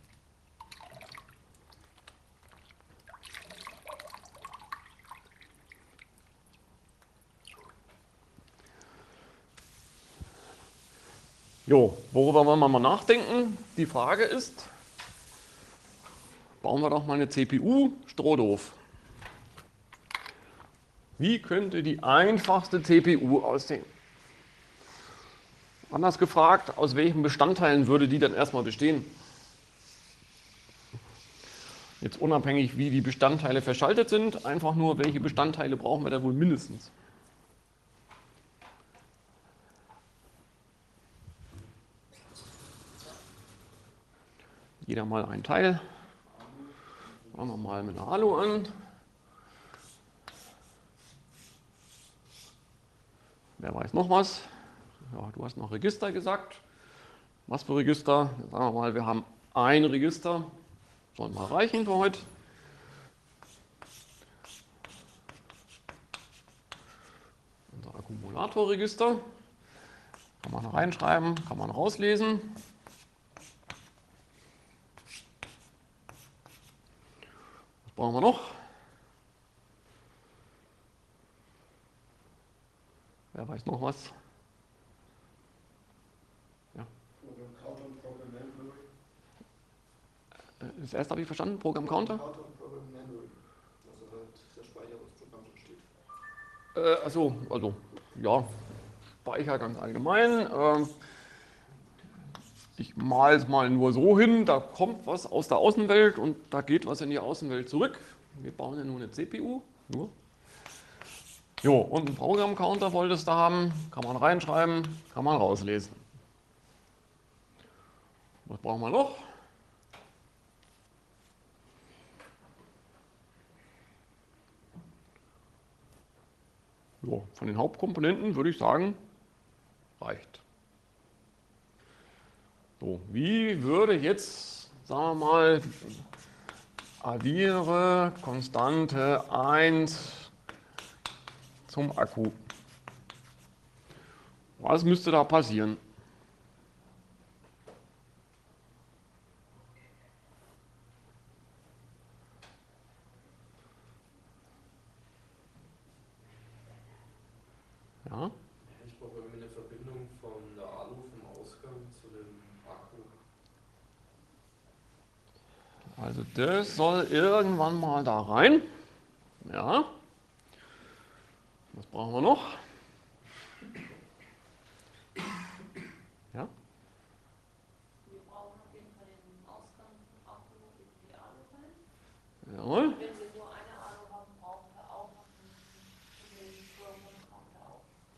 Jo, worüber wollen wir mal nachdenken? Die Frage ist, bauen wir doch mal eine C P U, strohdoof. Wie könnte die einfachste C P U aussehen? Anders gefragt, aus welchen Bestandteilen würde die dann erstmal bestehen? Jetzt unabhängig, wie die Bestandteile verschaltet sind, einfach nur, welche Bestandteile brauchen wir da wohl mindestens? Jeder mal ein Teil. Fangen wir mal mit einer Alu an. Wer weiß noch was? Ja, du hast noch Register gesagt. Was für Register? Sagen wir mal, wir haben ein Register. Soll mal reichen für heute. Unser Akkumulatorregister. Kann man reinschreiben, kann man rauslesen. Was brauchen wir noch? Wer weiß noch was? Ja. Program Counter und Program Memory. Das erste habe ich verstanden, Program Counter. Counter und Program Memory. Also halt der Speicher, was im Programm schon steht. Äh, achso, also ja, Speicher ganz allgemein. Ähm, ich male es mal nur so hin, da kommt was aus der Außenwelt und da geht was in die Außenwelt zurück. Wir bauen ja nur eine C P U, nur. Jo, und einen Programmcounter wolltest du haben, kann man reinschreiben, kann man rauslesen. Was brauchen wir noch? Jo, von den Hauptkomponenten würde ich sagen, reicht. So, wie würde jetzt, sagen wir mal, addiere Konstante eins zum Akku. Was müsste da passieren? Ja? Ich brauche irgendwie eine Verbindung von der Alu vom Ausgang zu dem Akku. Also das soll irgendwann mal da rein. Ja. Was brauchen wir noch? Ja? Wir brauchen auf jeden Fall den Ausgang vom Akku in die Alu rein. Jawohl. Wenn wir nur eine Alu haben, brauchen wir auch noch den Program Counter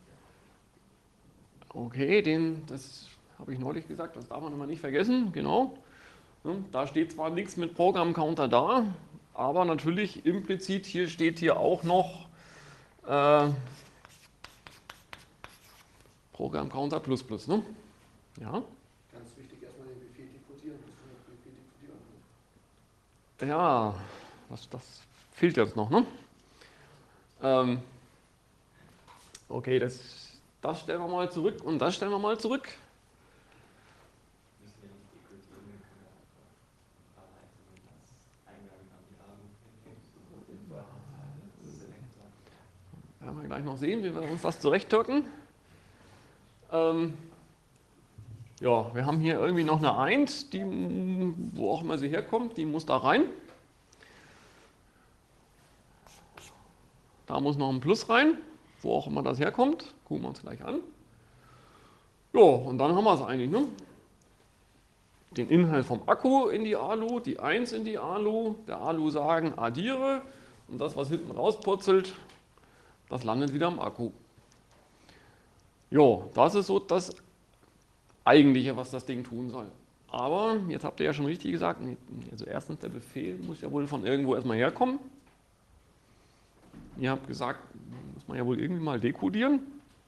auch. Okay, den, das habe ich neulich gesagt, das darf man immer nicht vergessen, genau. Da steht zwar nichts mit Programmcounter da, aber natürlich implizit hier steht hier auch noch äh, Programmcounter plus plus, ne? Ja. Ganz wichtig, erstmal den Befehl dekodieren. Das ist der Befehl dekodieren. Ja, das, das fehlt jetzt noch, ne? Ähm, okay, das, das stellen wir mal zurück und das stellen wir mal zurück. Müssen wir nicht dekodieren, wir können ja auch Anleitungen als Eingang an die Alu. Werden wir gleich noch sehen, wie wir uns das zurechttürken. Ähm, ja, wir haben hier irgendwie noch eine eins, die, wo auch immer sie herkommt, die muss da rein. Da muss noch ein Plus rein, wo auch immer das herkommt. Gucken wir uns gleich an. Ja, und dann haben wir es eigentlich, ne? Den Inhalt vom Akku in die Alu, die eins in die Alu, der Alu sagen, addiere und das, was hinten rauspurzelt, das landet wieder im Akku. Jo, das ist so das Eigentliche, was das Ding tun soll. Aber, jetzt habt ihr ja schon richtig gesagt, also erstens, der Befehl muss ja wohl von irgendwo erstmal herkommen. Ihr habt gesagt, muss man ja wohl irgendwie mal dekodieren.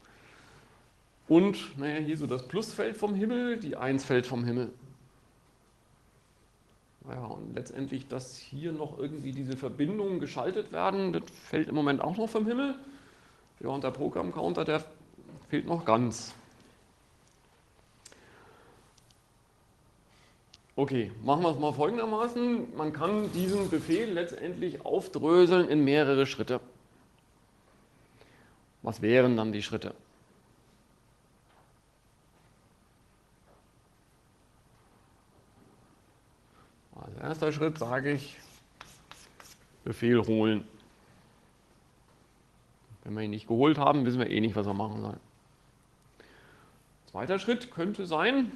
Und, naja, hier so das Plus fällt vom Himmel, die eins fällt vom Himmel. Ja, und letztendlich, dass hier noch irgendwie diese Verbindungen geschaltet werden, das fällt im Moment auch noch vom Himmel. Ja, und der Programmcounter, der fehlt noch ganz. Okay, machen wir es mal folgendermaßen. Man kann diesen Befehl letztendlich aufdröseln in mehrere Schritte. Was wären dann die Schritte? Als erster Schritt sage ich Befehl holen. Wenn wir ihn nicht geholt haben, wissen wir eh nicht, was wir machen sollen. Zweiter Schritt könnte sein,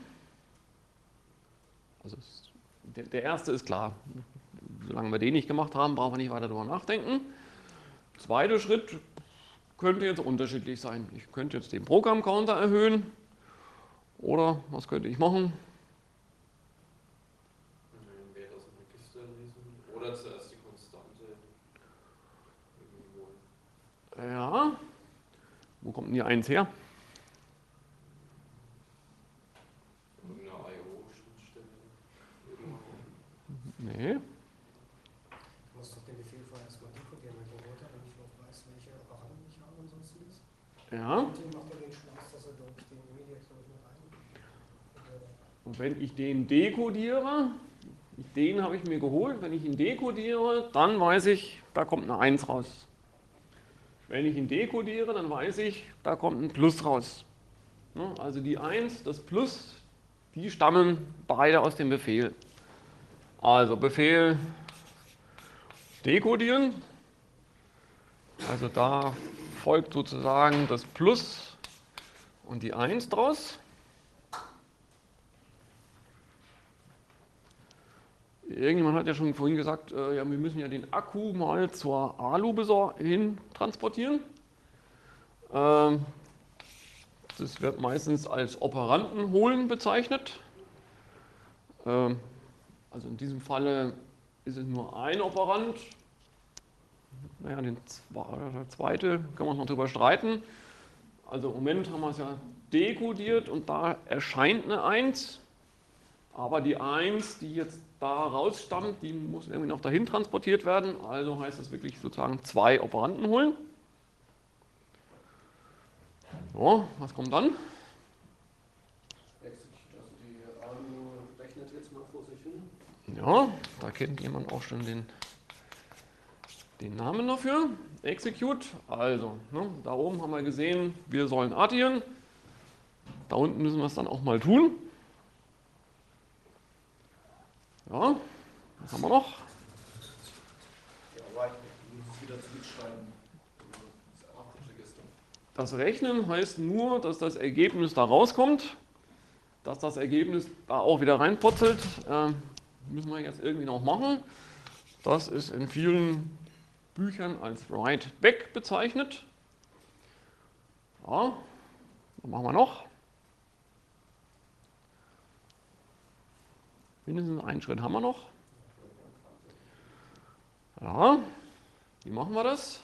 also der, der erste ist klar, solange wir den nicht gemacht haben, brauchen wir nicht weiter darüber nachdenken. Zweiter Schritt könnte jetzt unterschiedlich sein. Ich könnte jetzt den Programmcounter erhöhen oder was könnte ich machen? Wert aus dem Register lesen oder zuerst die Konstante irgendwie holen. Ja, wo kommt denn die eins her? Irgendeine I O-Schnittstelle. Nee. Du musst doch den Befehl vorher erstmal dekodieren mit dem Roboter, damit ich noch weiß, welche Apparate ich habe und sonstiges. Ja. Und den macht er den Spaß, dass er, glaube ich, den Immediate, glaube ich, mit rein. Und wenn ich den dekodiere, den habe ich mir geholt, wenn ich ihn dekodiere, dann weiß ich, da kommt eine eins raus. Wenn ich ihn dekodiere, dann weiß ich, da kommt ein Plus raus. Also die eins, das Plus, die stammen beide aus dem Befehl. Also Befehl dekodieren, also da folgt sozusagen das Plus und die eins draus. Irgendjemand hat ja schon vorhin gesagt, äh, ja, wir müssen ja den Akku mal zur Alu hin transportieren. Ähm, das wird meistens als Operanten holen bezeichnet. Ähm, also in diesem Falle ist es nur ein Operand. Naja, den zweite kann man noch drüber streiten. Also im Moment haben wir es ja dekodiert und da erscheint eine eins. Aber die eins, die jetzt da rausstammt, die muss irgendwie noch dahin transportiert werden. Also heißt das wirklich sozusagen zwei Operanten holen. So, was kommt dann? Also die Alu rechnet jetzt mal vor sich hin. Ja, da kennt jemand auch schon den, den Namen dafür. Execute. Also, ne, da oben haben wir gesehen, wir sollen addieren. Da unten müssen wir es dann auch mal tun. Ja, was haben wir noch? Ja, right. Du musst es wieder zurückschreiben. Das ist einfach das Register. Das Rechnen heißt nur, dass das Ergebnis da rauskommt, dass das Ergebnis da auch wieder reinputzelt. Äh, müssen wir jetzt irgendwie noch machen. Das ist in vielen Büchern als Write Back bezeichnet. Ja, was machen wir noch? Mindestens einen Schritt haben wir noch. Ja, wie machen wir das?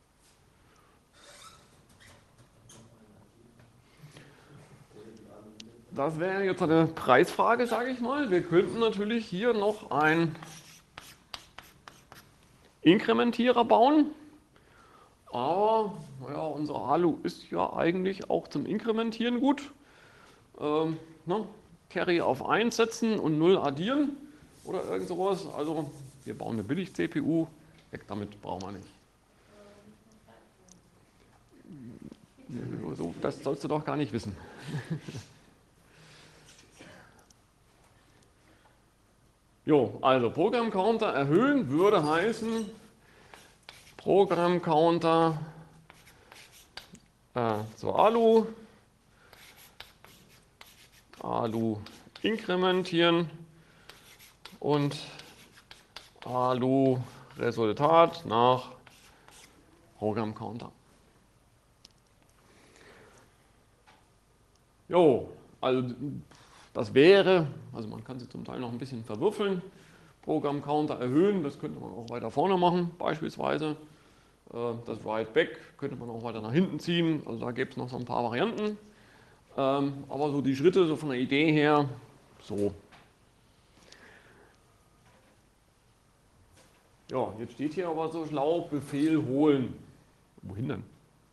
Das wäre jetzt eine Preisfrage, sage ich mal. Wir könnten natürlich hier noch einen Inkrementierer bauen. Aber naja, unsere Alu ist ja eigentlich auch zum Inkrementieren gut. Ähm, ne? Carry auf eins setzen und null addieren oder irgend sowas. Also wir bauen eine Billig-C P U, weg damit brauchen wir nicht. So, das sollst du doch gar nicht wissen. Jo, also Programmcounter erhöhen würde heißen, Programmcounter äh, zur Alu, Alu inkrementieren und Alu Resultat nach Programmcounter. Jo, also das wäre, also man kann sie zum Teil noch ein bisschen verwürfeln, Programmcounter erhöhen, das könnte man auch weiter vorne machen beispielsweise. Das Write Back könnte man auch weiter nach hinten ziehen, also da gibt es noch so ein paar Varianten. Aber so die Schritte, so von der Idee her, so. Ja, jetzt steht hier aber so schlau, Befehl holen. Wohin denn?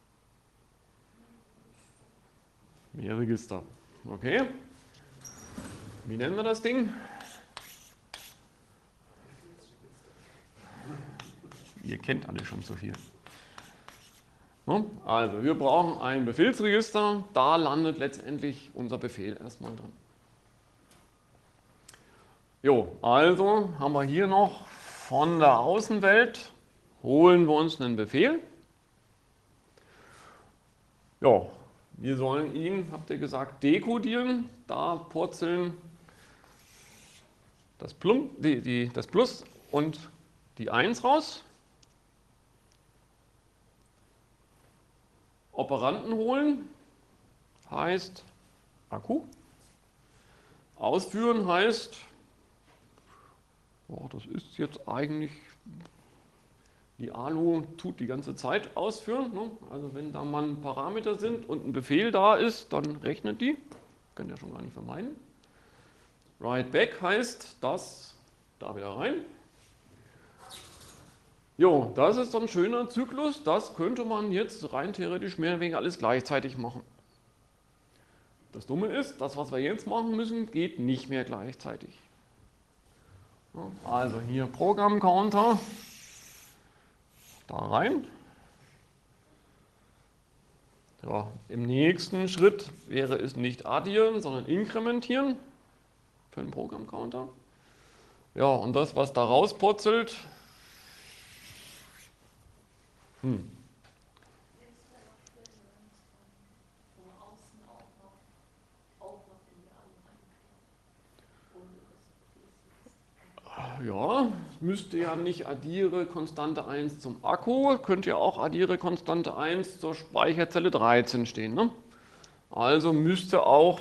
Mehr Register. Okay. Wie nennen wir das Ding? Ihr kennt alle schon so viel. Also, wir brauchen ein Befehlsregister, da landet letztendlich unser Befehl erstmal drin. Jo, also haben wir hier noch von der Außenwelt, holen wir uns einen Befehl. Ja, wir sollen ihn, habt ihr gesagt, dekodieren, da purzeln das, Plum, die, die, das Plus und die eins raus. Operanten holen heißt Akku. Ausführen heißt, oh, das ist jetzt eigentlich, die Alu tut die ganze Zeit ausführen. Ne? Also wenn da mal Parameter sind und ein Befehl da ist, dann rechnet die. Könnt ihr schon gar nicht vermeiden. Write back heißt das da wieder rein. Jo, das ist so ein schöner Zyklus, das könnte man jetzt rein theoretisch mehr oder weniger alles gleichzeitig machen. Das Dumme ist, das, was wir jetzt machen müssen, geht nicht mehr gleichzeitig. Also hier Programmcounter, da rein. Ja, im nächsten Schritt wäre es nicht addieren, sondern inkrementieren für den Programmcounter. Ja, und das, was da rauspurzelt, hm. Ja, müsste ja nicht addiere Konstante eins zum Akku, könnte ja auch addiere Konstante eins zur Speicherzelle dreizehn stehen. Ne? Also müsste auch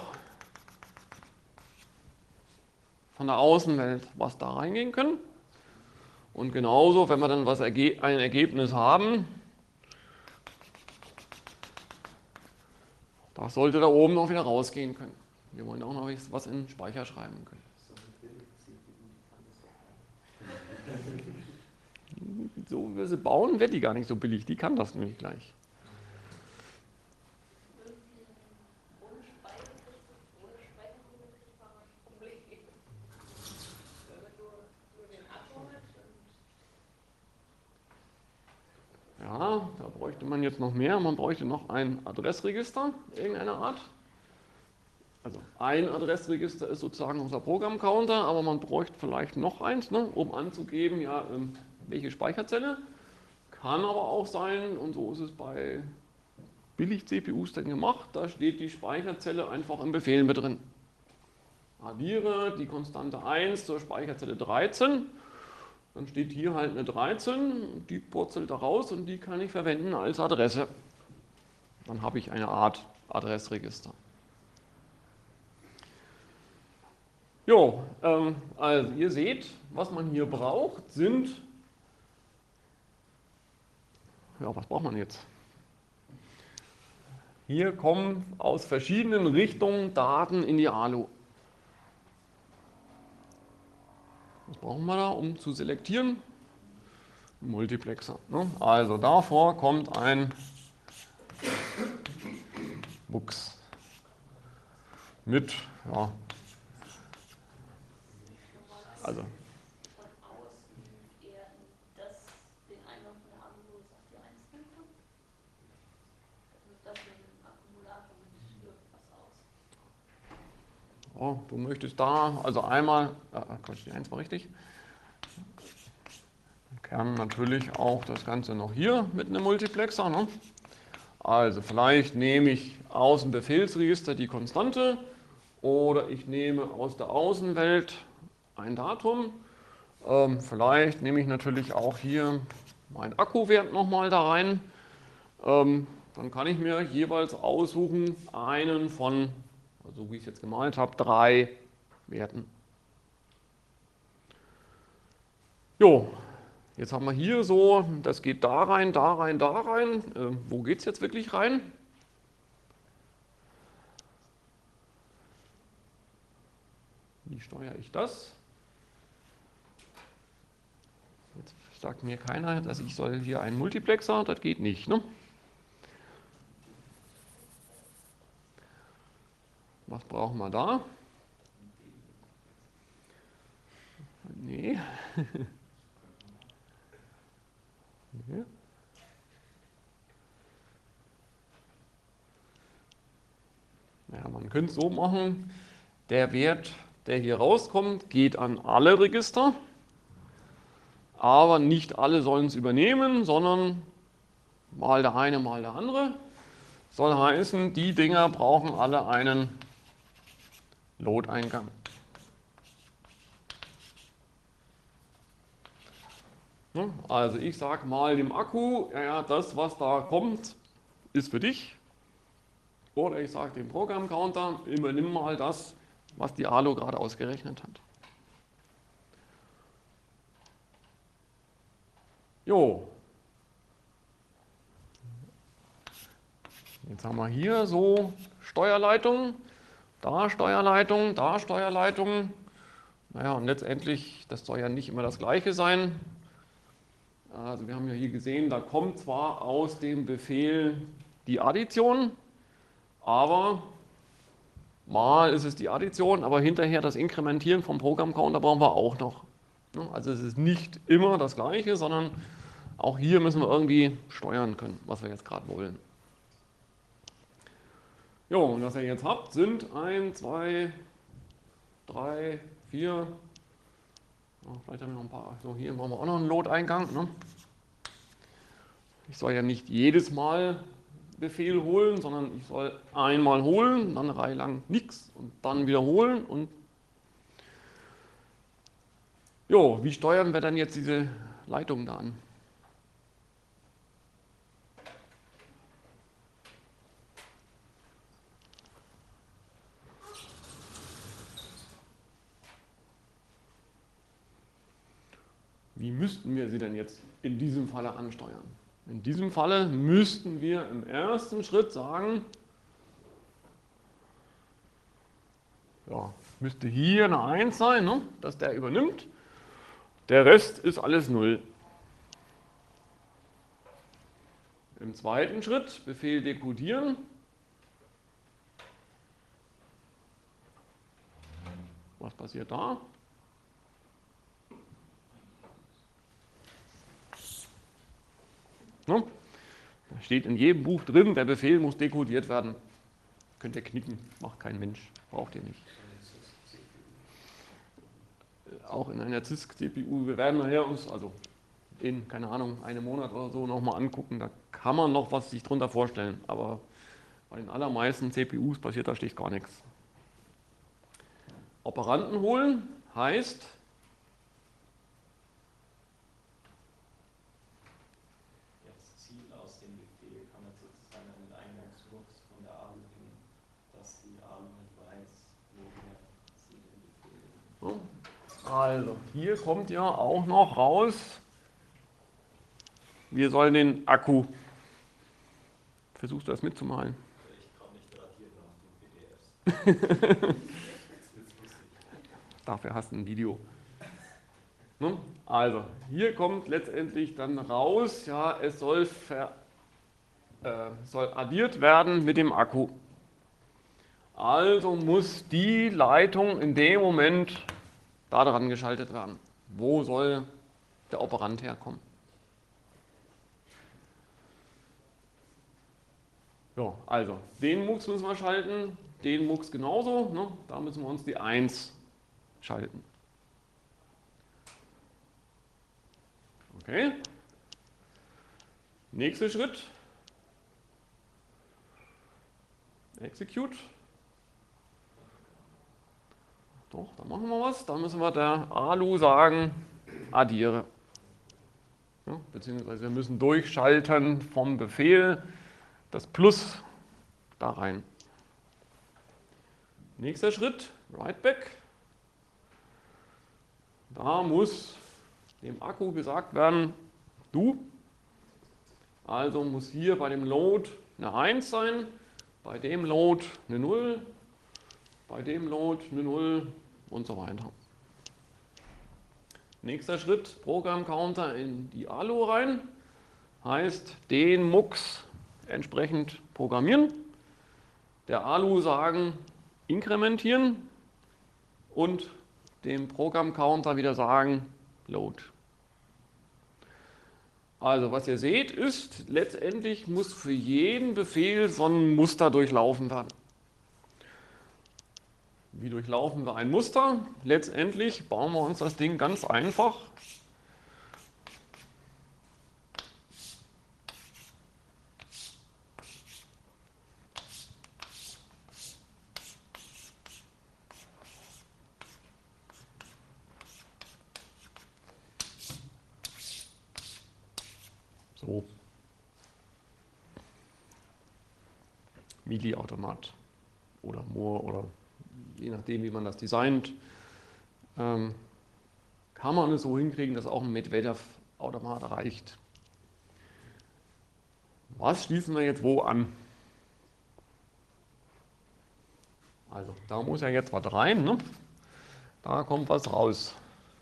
von der Außenwelt was da reingehen können. Und genauso, wenn wir dann was ein Ergebnis haben, das sollte da oben noch wieder rausgehen können. Wir wollen auch noch was in den Speicher schreiben können. So wie wir sie bauen, wird die gar nicht so billig. Die kann das nämlich gleich. Ja, da bräuchte man jetzt noch mehr. Man bräuchte noch ein Adressregister irgendeiner Art. Also ein Adressregister ist sozusagen unser Programmcounter, aber man bräuchte vielleicht noch eins, ne, um anzugeben, ja, welche Speicherzelle. Kann aber auch sein, und so ist es bei Billig-C P Us dann gemacht, da steht die Speicherzelle einfach im Befehl mit drin. Addiere die Konstante eins zur Speicherzelle dreizehn. Dann steht hier halt eine dreizehn, die purzelt da raus und die kann ich verwenden als Adresse. Dann habe ich eine Art Adressregister. Jo, ähm, also ihr seht, was man hier braucht, sind, ja, was braucht man jetzt? Hier kommen aus verschiedenen Richtungen Daten in die Alu. Was brauchen wir da, um zu selektieren? Ein Multiplexer. Ne? Also davor kommt ein Mux mit, ja, also oh, du möchtest da, also einmal, äh, Quatsch, die eins war richtig. Kern natürlich auch das Ganze noch hier mit einem Multiplexer. Ne? Also vielleicht nehme ich aus dem Befehlsregister die Konstante oder ich nehme aus der Außenwelt ein Datum. Ähm, vielleicht nehme ich natürlich auch hier meinen Akkuwert nochmal da rein. Ähm, dann kann ich mir jeweils aussuchen einen von, also wie ich es jetzt gemalt habe, drei Werten. Jo, jetzt haben wir hier so, das geht da rein, da rein, da rein. Äh, wo geht es jetzt wirklich rein? Wie steuere ich das? Jetzt sagt mir keiner, dass ich soll hier einen Multiplexer, das geht nicht, ne? Was brauchen wir da? Nee. Nee. Ja, man könnte es so machen, der Wert, der hier rauskommt, geht an alle Register, aber nicht alle sollen es übernehmen, sondern mal der eine, mal der andere. Soll heißen, die Dinger brauchen alle einen Load-Eingang. Also ich sage mal dem Akku, ja, ja, das, was da kommt, ist für dich. Oder ich sage dem Programmcounter, übernimm mal das, was die A L U gerade ausgerechnet hat. Jo. Jetzt haben wir hier so Steuerleitungen, da Steuerleitungen, da Steuerleitungen. Naja, und letztendlich, das soll ja nicht immer das Gleiche sein. Also wir haben ja hier gesehen, da kommt zwar aus dem Befehl die Addition, aber mal ist es die Addition, aber hinterher das Inkrementieren vom Programmcounter brauchen wir auch noch. Also es ist nicht immer das Gleiche, sondern auch hier müssen wir irgendwie steuern können, was wir jetzt gerade wollen. Jo, und was ihr jetzt habt, sind eins, zwei, drei, vier, vielleicht haben wir noch ein paar, so hier machen wir auch noch einen Load-Eingang. Ne? Ich soll ja nicht jedes Mal Befehl holen, sondern ich soll einmal holen, dann eine Reihe lang nichts und dann wiederholen. Und jo, wie steuern wir dann jetzt diese Leitung da an? Wie müssten wir sie denn jetzt in diesem Falle ansteuern? In diesem Falle müssten wir im ersten Schritt sagen, ja, müsste hier eine eins sein, ne, dass der übernimmt. Der Rest ist alles null. Im zweiten Schritt Befehl dekodieren. Was passiert da? Ne? Da steht in jedem Buch drin, der Befehl muss dekodiert werden. Könnt ihr knicken, macht kein Mensch, braucht ihr nicht. Auch in einer C I S C-C P U, wir werden nachher uns, also in, keine Ahnung, einem Monat oder so nochmal angucken, da kann man noch was sich drunter vorstellen, aber bei den allermeisten C P Us passiert da schlicht gar nichts. Operanten holen heißt, jetzt Ziel aus dem Befehl kann man sozusagen einen Eingangsmux von der A L U bringen, dass die A L U nicht weiß, woher sie den Befehl so. Also, hier kommt ja auch noch raus, wir sollen den Akku, versuchst du das mitzumalen? Ich kann nicht radieren nach den P D Fs. Dafür hast du ein Video. Ne? Also, hier kommt letztendlich dann raus, ja, es soll, ver, äh, soll addiert werden mit dem Akku. Also muss die Leitung in dem Moment da dran geschaltet werden. Wo soll der Operand herkommen? So, also, den Mux müssen wir schalten, den Mux genauso, ne? Da müssen wir uns die eins schalten. Okay. Nächster Schritt. Execute. Doch, da machen wir was. Da müssen wir der A L U sagen, addiere. Ja, beziehungsweise wir müssen durchschalten vom Befehl das Plus da rein. Nächster Schritt, Writeback. Da muss dem Akku gesagt werden, du, also muss hier bei dem Load eine eins sein, bei dem Load eine null, bei dem Load eine null und so weiter. Nächster Schritt, Programmcounter in die Alu rein, heißt den Mux entsprechend programmieren, der Alu sagen, inkrementieren und dem Programmcounter wieder sagen, load. Also was ihr seht ist, letztendlich muss für jeden Befehl so ein Muster durchlaufen werden. Wie durchlaufen wir ein Muster? Letztendlich bauen wir uns das Ding ganz einfach. So. Mili-Automat oder Moore oder je nachdem, wie man das designt, ähm, kann man es so hinkriegen, dass auch ein Medvedev-Automat reicht. Was schließen wir jetzt wo an? Also, da muss ja jetzt was rein, ne? Da kommt was raus.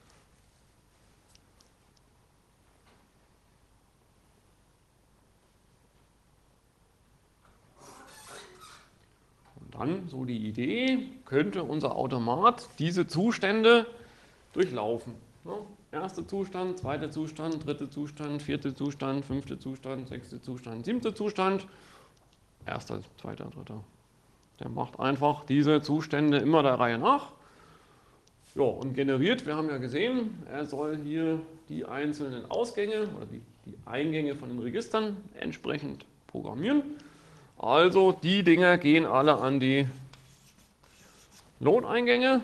Dann, so die Idee, könnte unser Automat diese Zustände durchlaufen. Ja, erster Zustand, zweiter Zustand, dritter Zustand, vierter Zustand, fünfter Zustand, sechster Zustand, siebter Zustand, erster, zweiter, dritter. Der macht einfach diese Zustände immer der Reihe nach. Ja, und generiert, wir haben ja gesehen, er soll hier die einzelnen Ausgänge oder die, die Eingänge von den Registern entsprechend programmieren. Also die Dinger gehen alle an die Load-Eingänge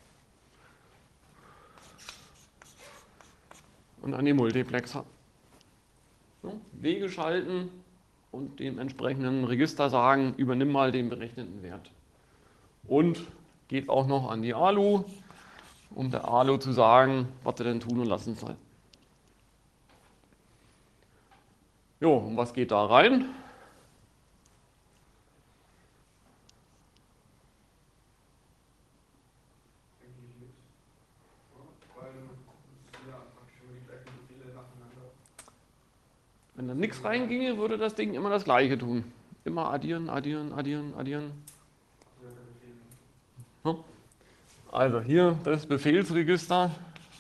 und an die Multiplexer. So, Wege schalten und dem entsprechenden Register sagen, übernimm mal den berechneten Wert. Und geht auch noch an die Alu, um der Alu zu sagen, was er denn tun und lassen soll. Jo, und was geht da rein? Wenn da nichts reinginge, würde das Ding immer das Gleiche tun. Immer addieren, addieren, addieren, addieren. Also hier das Befehlsregister,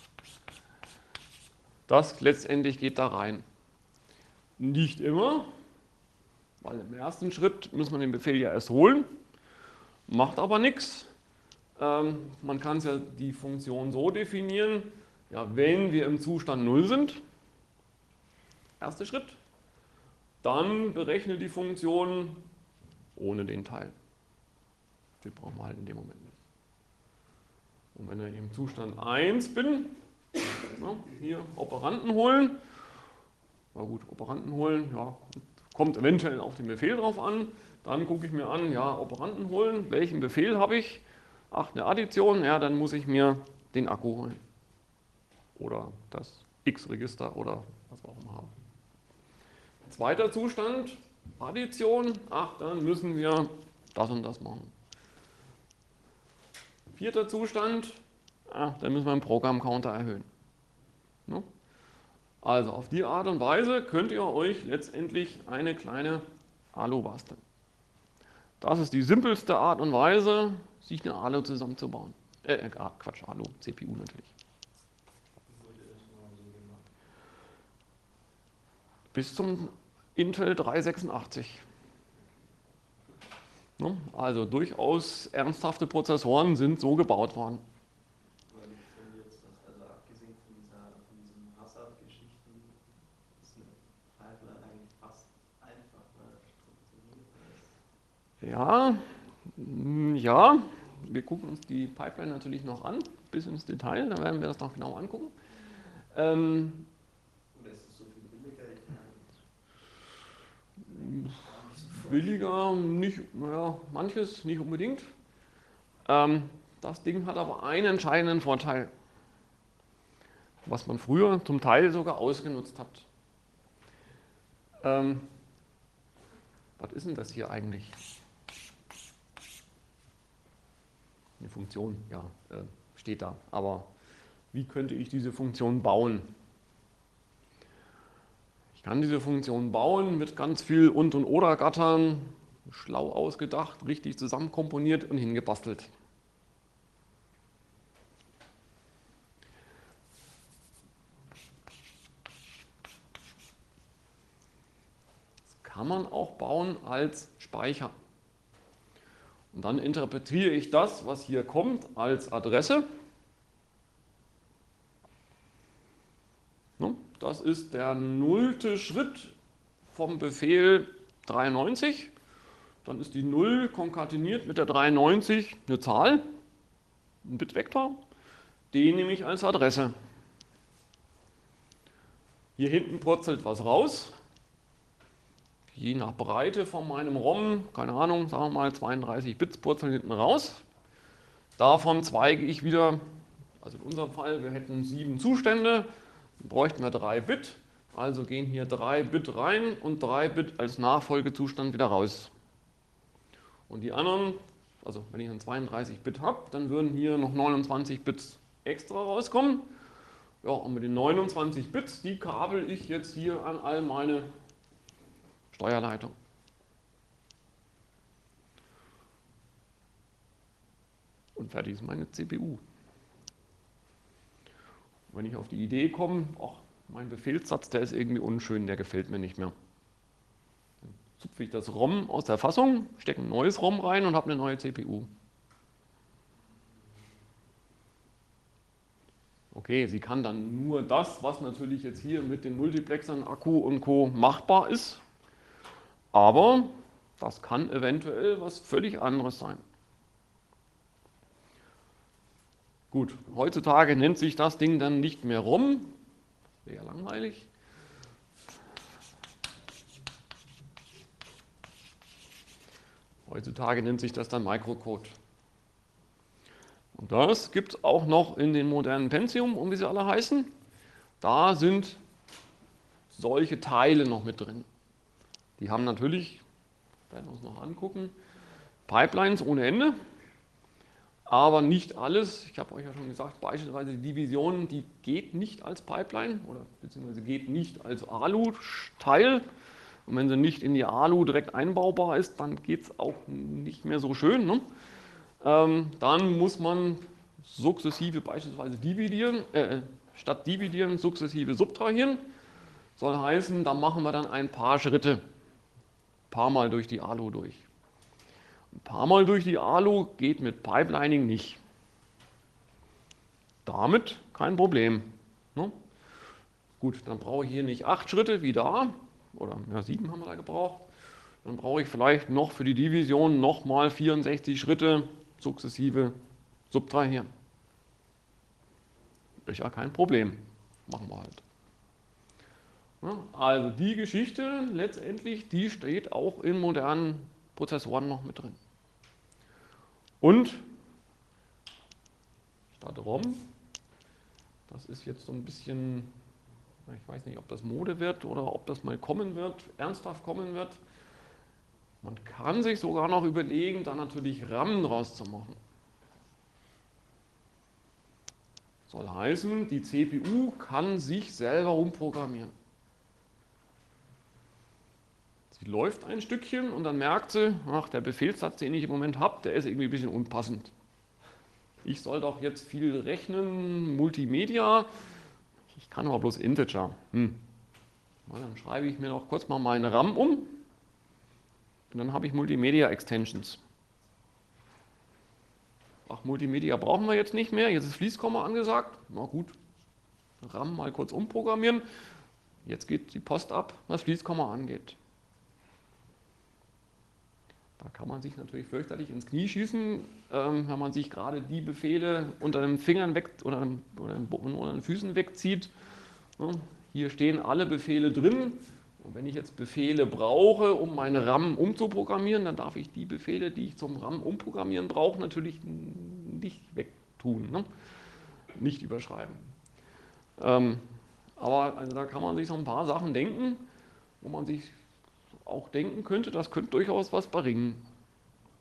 das letztendlich geht da rein. Nicht immer, weil im ersten Schritt muss man den Befehl ja erst holen, macht aber nichts. Ähm, man kann es ja die Funktion so definieren, ja, wenn wir im Zustand null sind, erster Schritt, dann berechne die Funktion ohne den Teil. Den brauchen wir halt in dem Moment nicht. Und wenn ich im Zustand eins bin, ja, hier Operanten holen, na gut, Operanten holen, ja, kommt eventuell auf den Befehl drauf an, dann gucke ich mir an, ja, Operanten holen, welchen Befehl habe ich? Ach, eine Addition, ja, dann muss ich mir den Akku holen. Oder das X-Register oder was auch immer haben. Zweiter Zustand, Addition, ach, dann müssen wir das und das machen. Vierter Zustand, ach, dann müssen wir den Programmcounter erhöhen. No? Also auf die Art und Weise könnt ihr euch letztendlich eine kleine Alu basteln. Das ist die simpelste Art und Weise, sich eine Alu zusammenzubauen. Äh, Quatsch, Alu, C P U natürlich. Bis zum Intel drei sechsundachtzig. Also durchaus ernsthafte Prozessoren sind so gebaut worden. Also abgesehen von, dieser, von diesen Hazard-Geschichten ist eine Pipeline eigentlich fast einfacher strukturiert. Ja, ja, wir gucken uns die Pipeline natürlich noch an, bis ins Detail, dann werden wir das noch genau angucken. Ähm, Oder ist es so viel billiger? Ich meine, billiger, nicht, naja, manches nicht unbedingt. Ähm, das Ding hat aber einen entscheidenden Vorteil, was man früher zum Teil sogar ausgenutzt hat. Ähm, was ist denn das hier eigentlich? Eine Funktion, ja, äh, steht da, aber Wie könnte ich diese Funktion bauen? Ich kann diese Funktion bauen mit ganz viel Und- und Oder-Gattern, schlau ausgedacht, richtig zusammenkomponiert und hingebastelt. Das kann man auch bauen als Speicher. Und dann interpretiere ich das, was hier kommt, als Adresse. Das ist der nullte Schritt vom Befehl dreiundneunzig. Dann ist die null konkateniert mit der dreiundneunzig eine Zahl, ein Bitvektor. Den nehme ich als Adresse. Hier hinten purzelt was raus. Je nach Breite von meinem ROM, keine Ahnung, sagen wir mal zweiunddreißig Bits purzeln hinten raus. Davon zweige ich wieder, also in unserem Fall, wir hätten sieben Zustände, dann bräuchten wir drei Bit. Also gehen hier drei Bit rein und drei Bit als Nachfolgezustand wieder raus. Und die anderen, also wenn ich einen zweiunddreißig Bit habe, dann würden hier noch neunundzwanzig Bits extra rauskommen. Ja, und mit den neunundzwanzig Bits, die kabel ich jetzt hier an all meine Steuerleitung. Und fertig ist meine C P U. Wenn ich auf die Idee komme, ach, mein Befehlssatz, der ist irgendwie unschön, der gefällt mir nicht mehr. Dann zupfe ich das ROM aus der Fassung, stecke ein neues ROM rein und habe eine neue C P U. Okay, sie kann dann nur das, was natürlich jetzt hier mit den Multiplexern, Akku und Co. machbar ist. Aber das kann eventuell was völlig anderes sein. Gut, heutzutage nennt sich das Ding dann nicht mehr ROM. Wäre langweilig. Heutzutage nennt sich das dann Microcode. Und das gibt es auch noch in den modernen Pentium, und wie sie alle heißen. Da sind solche Teile noch mit drin. Die haben natürlich, werden wir uns noch angucken, Pipelines ohne Ende, aber nicht alles. Ich habe euch ja schon gesagt, beispielsweise die Division, die geht nicht als Pipeline oder beziehungsweise geht nicht als Alu-Teil. Und wenn sie nicht in die Alu direkt einbaubar ist, dann geht es auch nicht mehr so schön. Ne? Ähm, dann muss man sukzessive beispielsweise dividieren, äh, statt dividieren sukzessive subtrahieren. Soll heißen, da machen wir dann ein paar Schritte, ein paar Mal durch die Alu durch. Ein paar Mal durch die Alu geht mit Pipelining nicht. Damit kein Problem. Ne? Gut, dann brauche ich hier nicht acht Schritte wie da, oder ja, sieben haben wir da gebraucht. Dann brauche ich vielleicht noch für die Division nochmal vierundsechzig Schritte sukzessive subtrahieren. Ist ja kein Problem. Machen wir halt. Ja, also die Geschichte letztendlich, die steht auch in modernen Prozessoren noch mit drin. Und statt ROM, das ist jetzt so ein bisschen, ich weiß nicht, ob das Mode wird oder ob das mal kommen wird, ernsthaft kommen wird. Man kann sich sogar noch überlegen, da natürlich RAM draus zu machen. Soll heißen, die C P U kann sich selber umprogrammieren. Sie läuft ein Stückchen und dann merkt sie, ach, der Befehlssatz, den ich im Moment habe, der ist irgendwie ein bisschen unpassend. Ich soll doch jetzt viel rechnen, Multimedia, ich kann aber bloß Integer. Hm. Dann schreibe ich mir noch kurz mal meinen RAM um und dann habe ich Multimedia Extensions. Ach, Multimedia brauchen wir jetzt nicht mehr, jetzt ist Fließkomma angesagt. Na gut, RAM mal kurz umprogrammieren. Jetzt geht die Post ab, was Fließkomma angeht. Da kann man sich natürlich fürchterlich ins Knie schießen, ähm, wenn man sich gerade die Befehle unter den Fingern weg oder unter den, unter den Füßen wegzieht. Ja, hier stehen alle Befehle drin. Und wenn ich jetzt Befehle brauche, um meine RAM umzuprogrammieren, dann darf ich die Befehle, die ich zum RAM umprogrammieren brauche, natürlich nicht wegtun, ne? Nicht überschreiben. Ähm, aber also da kann man sich so ein paar Sachen denken, wo man sich auch denken könnte, das könnte durchaus was bringen.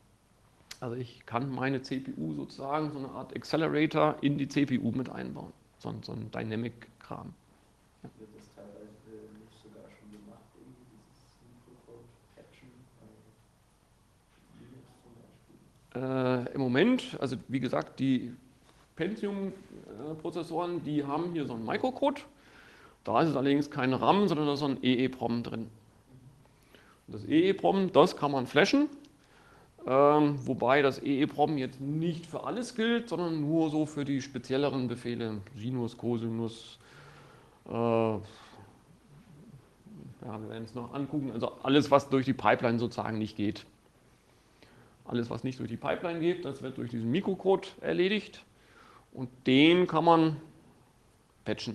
Also ich kann meine C P U sozusagen, so eine Art Accelerator in die C P U mit einbauen. so, ein- so ein Dynamic-Kram. Wird das teilweise nicht sogar schon gemacht, irgendwie dieses Mikrocode-Caption bei Linux zum Beispiel? Äh, Im Moment, also wie gesagt, die Pentium-Prozessoren, die haben hier so einen Microcode. Da ist es allerdings kein RAM, sondern da ist so ein E E P R O M drin. Und das E E P R O M, das kann man flashen, ähm, wobei das E E P R O M jetzt nicht für alles gilt, sondern nur so für die spezielleren Befehle, Sinus, Cosinus, äh, ja, wir werden es noch angucken, also alles, was durch die Pipeline sozusagen nicht geht. Alles, was nicht durch die Pipeline geht, das wird durch diesen Mikrocode erledigt und den kann man patchen.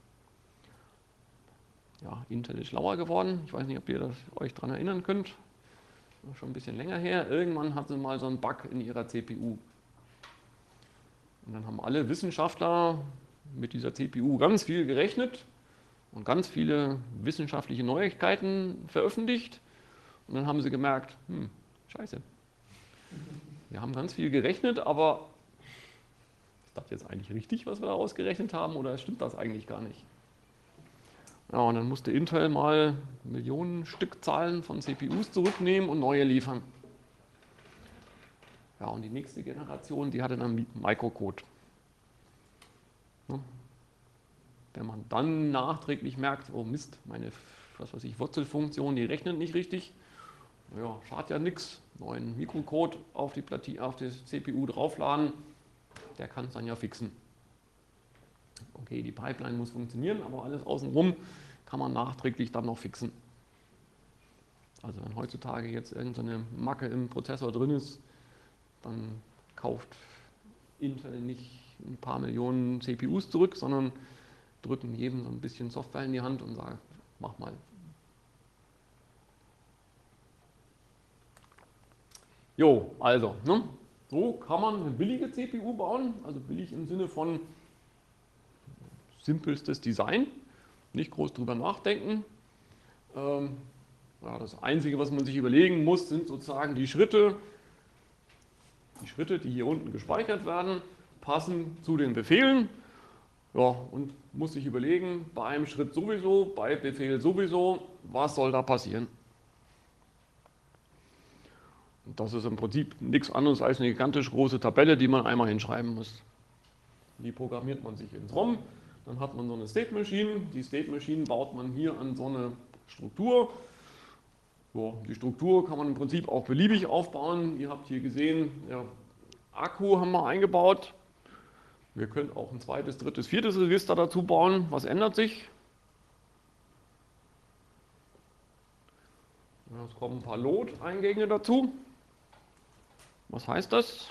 Ja, Intel ist schlauer geworden. Ich weiß nicht, ob ihr das, euch daran erinnern könnt. Das ist schon ein bisschen länger her. Irgendwann hatten sie mal so einen Bug in ihrer C P U. Und dann haben alle Wissenschaftler mit dieser C P U ganz viel gerechnet und ganz viele wissenschaftliche Neuigkeiten veröffentlicht. Und dann haben sie gemerkt, hm, scheiße. Wir haben ganz viel gerechnet, aber ist das jetzt eigentlich richtig, was wir da ausgerechnet haben, oder stimmt das eigentlich gar nicht? Ja, und dann musste Intel mal Millionen Stückzahlen von C P Us zurücknehmen und neue liefern. Ja, und die nächste Generation, die hatte dann Microcode. Ja. Wenn man dann nachträglich merkt, oh Mist, meine was weiß ich, Wurzelfunktion, die rechnet nicht richtig, ja, schadet ja nichts. Neuen Mikrocode auf die, Plati auf die C P U draufladen, der kann es dann ja fixen. Okay, die Pipeline muss funktionieren, aber alles außenrum kann man nachträglich dann noch fixen. Also wenn heutzutage jetzt irgendeine Macke im Prozessor drin ist, dann kauft Intel nicht ein paar Millionen C P Us zurück, sondern drücken jedem so ein bisschen Software in die Hand und sagen, mach mal. Jo, also, ne? So kann man eine billige C P U bauen, also billig im Sinne von simpelstes Design, nicht groß drüber nachdenken. Ähm, ja, das Einzige, was man sich überlegen muss, sind sozusagen die Schritte, die Schritte, die hier unten gespeichert werden, passen zu den Befehlen. Ja, und muss sich überlegen, bei einem Schritt sowieso, bei Befehl sowieso, was soll da passieren? Und das ist im Prinzip nichts anderes als eine gigantisch große Tabelle, die man einmal hinschreiben muss. Die programmiert man sich ins ROM. Dann hat man so eine State Machine. Die State Machine baut man hier an so eine Struktur. So, die Struktur kann man im Prinzip auch beliebig aufbauen. Ihr habt hier gesehen, ja, Akku haben wir eingebaut. Wir können auch ein zweites, drittes, viertes Register dazu bauen. Was ändert sich? Ja, es kommen ein paar Load-Eingänge dazu. Was heißt das?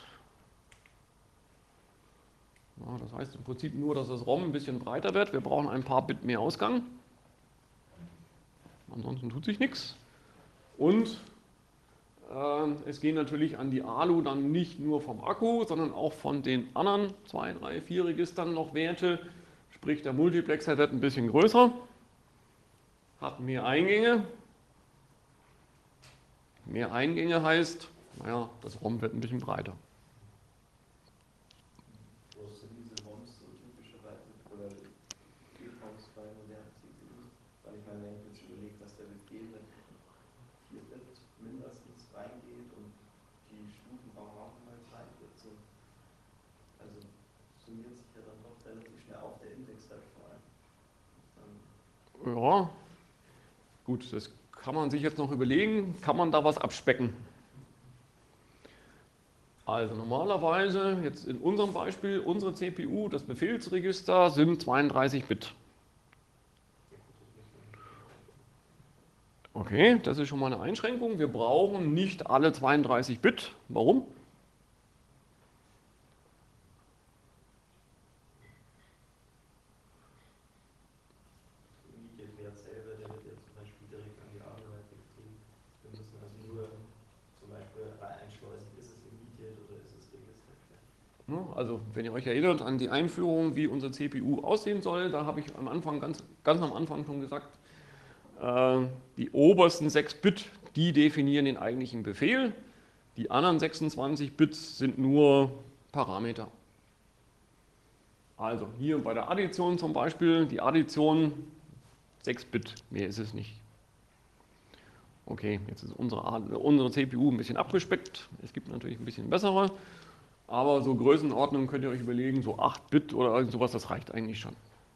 Ja, das heißt im Prinzip nur, dass das ROM ein bisschen breiter wird. Wir brauchen ein paar Bit mehr Ausgang. Ansonsten tut sich nichts. Und äh, es gehen natürlich an die Alu dann nicht nur vom Akku, sondern auch von den anderen zwei, drei, vier Registern noch Werte. Sprich, der Multiplexer wird ein bisschen größer, hat mehr Eingänge. Mehr Eingänge heißt, naja, das ROM wird ein bisschen breiter. Wo sind diese ROMs so typischerweise, oder die ROMs bei modernen C P Us? Weil ich meine, wenn ich jetzt überlege, dass der Befehl mit vier Bit mindestens reingeht und die Stufen brauchen auch mal drei Bit. So. Also summiert sich ja dann doch relativ schnell auf der Index halt vor allem. Ja, gut, das kann man sich jetzt noch überlegen, kann man da was abspecken? Also normalerweise, jetzt in unserem Beispiel, unsere C P U, das Befehlsregister sind zweiunddreißig Bit. Okay, das ist schon mal eine Einschränkung. Wir brauchen nicht alle zweiunddreißig Bit. Warum? Immediate-Wert selber, der wird jetzt zum Beispiel direkt an die Alu weitergegeben. Wir müssen also nur zum Beispiel einschleusen, ist es Immediate oder ist es Register? Also wenn ihr euch erinnert an die Einführung, wie unsere C P U aussehen soll, da habe ich am Anfang, ganz, ganz am Anfang schon gesagt, äh, die obersten sechs Bit, die definieren den eigentlichen Befehl. Die anderen sechsundzwanzig Bits sind nur Parameter. Also hier bei der Addition zum Beispiel, die Addition sechs Bit, mehr ist es nicht. Okay, jetzt ist unsere, unsere C P U ein bisschen abgespeckt. Es gibt natürlich ein bisschen bessere, aber so Größenordnung könnt ihr euch überlegen, so acht Bit oder irgend sowas, das reicht eigentlich schon.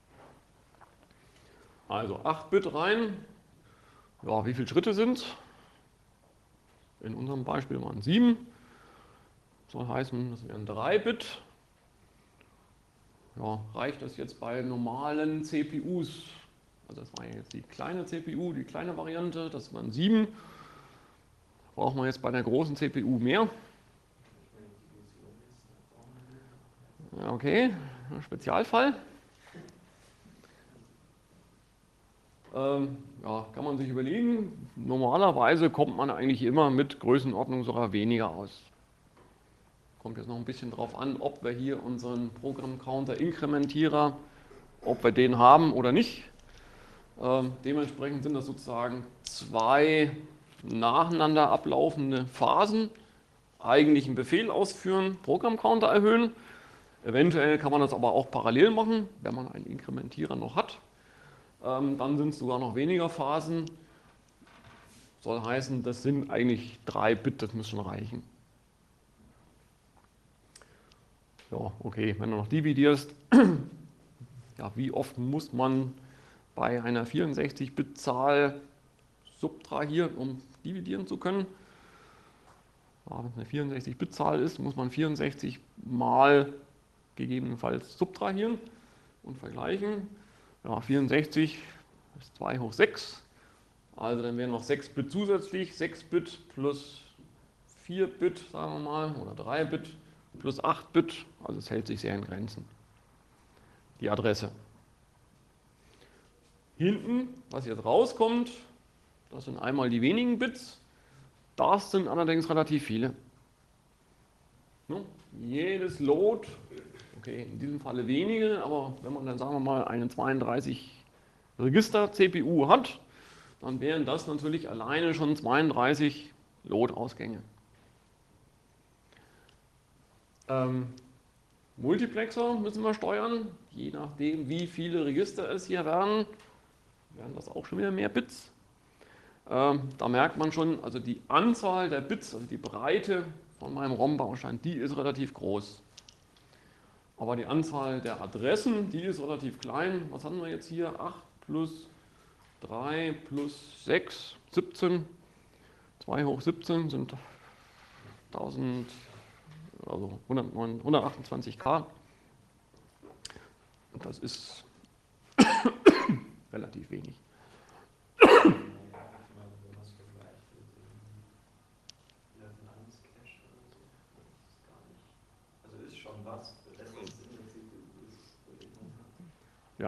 Also acht Bit rein. Ja, wie viele Schritte sind? In unserem Beispiel waren es sieben. Soll heißen, das wären drei Bit. Ja, reicht das jetzt bei normalen C P Us? Also das war jetzt die kleine C P U, die kleine Variante, das waren sieben. Braucht man jetzt bei der großen C P U mehr? Ja, okay, Spezialfall. Ähm, ja, kann man sich überlegen. Normalerweise kommt man eigentlich immer mit Größenordnung sogar weniger aus. Kommt jetzt noch ein bisschen drauf an, ob wir hier unseren Programm-Counter-Inkrementierer, ob wir den haben oder nicht. Ähm, dementsprechend sind das sozusagen zwei nacheinander ablaufende Phasen. Eigentlich einen Befehl ausführen, Programm-Counter erhöhen. Eventuell kann man das aber auch parallel machen, wenn man einen Inkrementierer noch hat. Ähm, dann sind es sogar noch weniger Phasen. Soll heißen, das sind eigentlich drei Bit, das muss schon reichen. Ja, okay, wenn du noch dividierst, ja, wie oft muss man bei einer vierundsechzig Bit Zahl subtrahieren, um dividieren zu können? Ja, wenn es eine vierundsechzig Bit Zahl ist, muss man vierundsechzig mal gegebenenfalls subtrahieren und vergleichen. Ja, vierundsechzig ist zwei hoch sechs, also dann wären noch sechs Bit zusätzlich, sechs Bit plus vier Bit, sagen wir mal, oder drei Bit plus acht Bit, also es hält sich sehr in Grenzen. Die Adresse. Hinten, was jetzt rauskommt, das sind einmal die wenigen Bits, das sind allerdings relativ viele. Ne? Jedes Load, okay, in diesem Falle wenige, aber wenn man dann, sagen wir mal, eine zweiunddreißig Register C P U hat, dann wären das natürlich alleine schon zweiunddreißig Load-Ausgänge. Ähm, Multiplexer müssen wir steuern, je nachdem wie viele Register es hier werden, werden das auch schon wieder mehr Bits. Ähm, da merkt man schon, also die Anzahl der Bits, also die Breite von meinem ROM-Baustein, die ist relativ groß. Aber die Anzahl der Adressen, die ist relativ klein. Was haben wir jetzt hier? acht plus drei plus sechs, siebzehn. zwei hoch siebzehn sind tausend, also hundertachtundzwanzig K. Und das ist relativ wenig. Ja.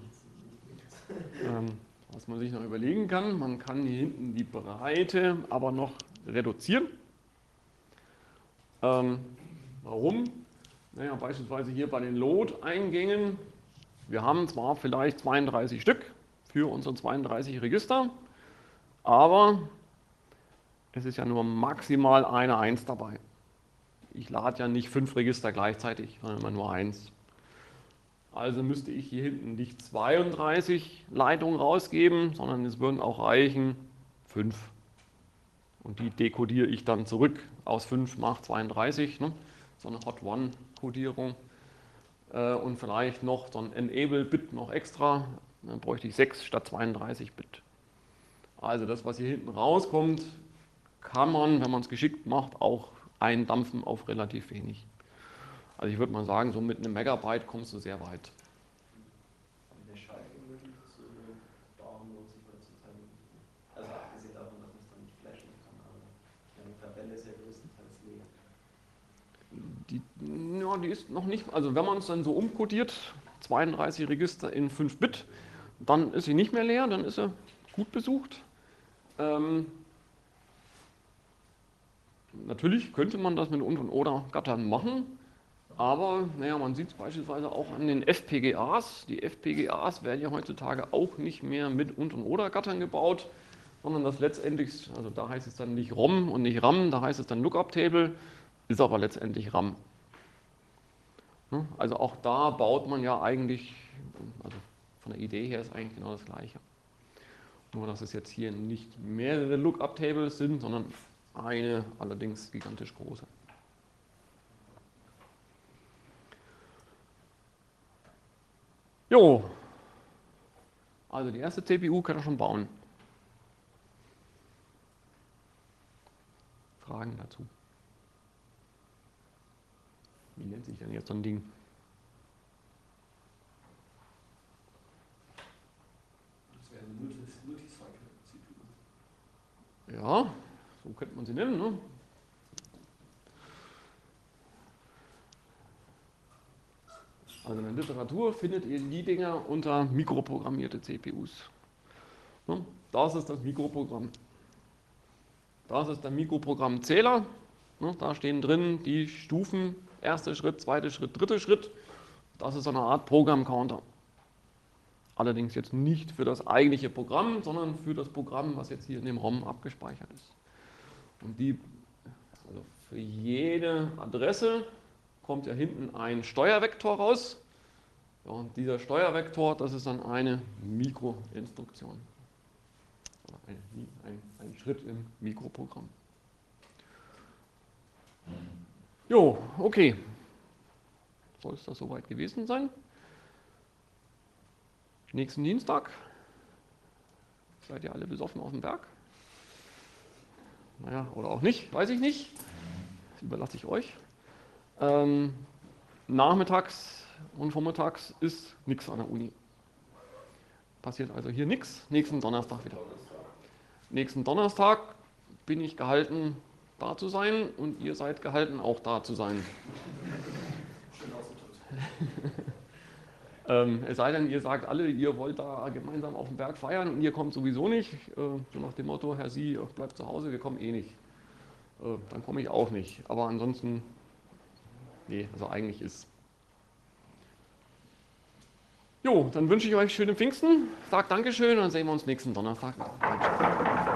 Ähm, was man sich noch überlegen kann, man kann hier hinten die Breite aber noch reduzieren. Ähm, warum? Naja, beispielsweise hier bei den Load-Eingängen, wir haben zwar vielleicht zweiunddreißig Stück für unsere zweiunddreißig Register, aber es ist ja nur maximal eine eins dabei. Ich lade ja nicht fünf Register gleichzeitig, sondern immer nur eins. Also müsste ich hier hinten nicht zweiunddreißig Leitungen rausgeben, sondern es würden auch reichen fünf. Und die dekodiere ich dann zurück aus fünf nach zweiunddreißig, ne? So eine Hot-One-Kodierung. Äh, und vielleicht noch so ein Enable-Bit noch extra, dann bräuchte ich sechs statt zweiunddreißig Bit. Also das, was hier hinten rauskommt, kann man, wenn man es geschickt macht, auch eindampfen auf relativ wenig. Also ich würde mal sagen, so mit einem Megabyte kommst du sehr weit. Eine Schaltung wirklich so bauen lohnt sich heutzutage nicht. Also abgesehen davon, dass man es dann nicht flashen kann, aber die Tabelle ist ja größtenteils leer. Die, ja, die ist noch nicht, also wenn man es dann so umkodiert, zweiunddreißig Register in fünf Bit, dann ist sie nicht mehr leer, dann ist sie gut besucht. Ähm, natürlich könnte man das mit Und- und Oder-Gattern machen. Aber naja, man sieht es beispielsweise auch an den F P G As. Die F P G As werden ja heutzutage auch nicht mehr mit Und- und Oder-Gattern gebaut, sondern das letztendlich, also da heißt es dann nicht ROM und nicht RAM, da heißt es dann Lookup Table, ist aber letztendlich RAM. Ne? Also auch da baut man ja eigentlich, also von der Idee her ist eigentlich genau das Gleiche. Nur, dass es jetzt hier nicht mehrere Lookup-Tables sind, sondern eine, allerdings gigantisch große. Jo, also die erste C P U kann er schon bauen. Fragen dazu? Wie nennt sich denn jetzt so ein Ding? Das wäre eine Multis- Multicycle-C P U. Ja, so könnte man sie nennen. Ne? Also in der Literatur findet ihr die Dinger unter mikroprogrammierte C P Us. Ne? Das ist das Mikroprogramm. Das ist der Mikroprogrammzähler. Ne? Da stehen drin die Stufen, erster Schritt, zweiter Schritt, dritter Schritt. Das ist so eine Art Programmcounter. Allerdings jetzt nicht für das eigentliche Programm, sondern für das Programm, was jetzt hier in dem ROM abgespeichert ist. Und die, also für jede Adresse kommt ja hinten ein Steuervektor raus. Ja, und dieser Steuervektor, das ist dann eine Mikroinstruktion. Oder ein, ein, ein Schritt im Mikroprogramm. Jo, okay. Soll es das soweit gewesen sein? Nächsten Dienstag seid ihr alle besoffen auf dem Berg. Naja, oder auch nicht, weiß ich nicht. Das überlasse ich euch. Ähm, nachmittags und vormittags ist nichts an der Uni. Passiert also hier nichts. Nächsten Donnerstag wieder. Nächsten Donnerstag bin ich gehalten, da zu sein und ihr seid gehalten, auch da zu sein. ähm, es sei denn, ihr sagt alle, ihr wollt da gemeinsam auf dem Berg feiern und ihr kommt sowieso nicht. Äh, so nach dem Motto, Herr Sie, bleibt zu Hause, wir kommen eh nicht. Äh, dann komme ich auch nicht. Aber ansonsten, nee, also eigentlich ist. Jo, dann wünsche ich euch schöne Pfingsten. Sagt Dankeschön und dann sehen wir uns nächsten Donnerstag. Danke.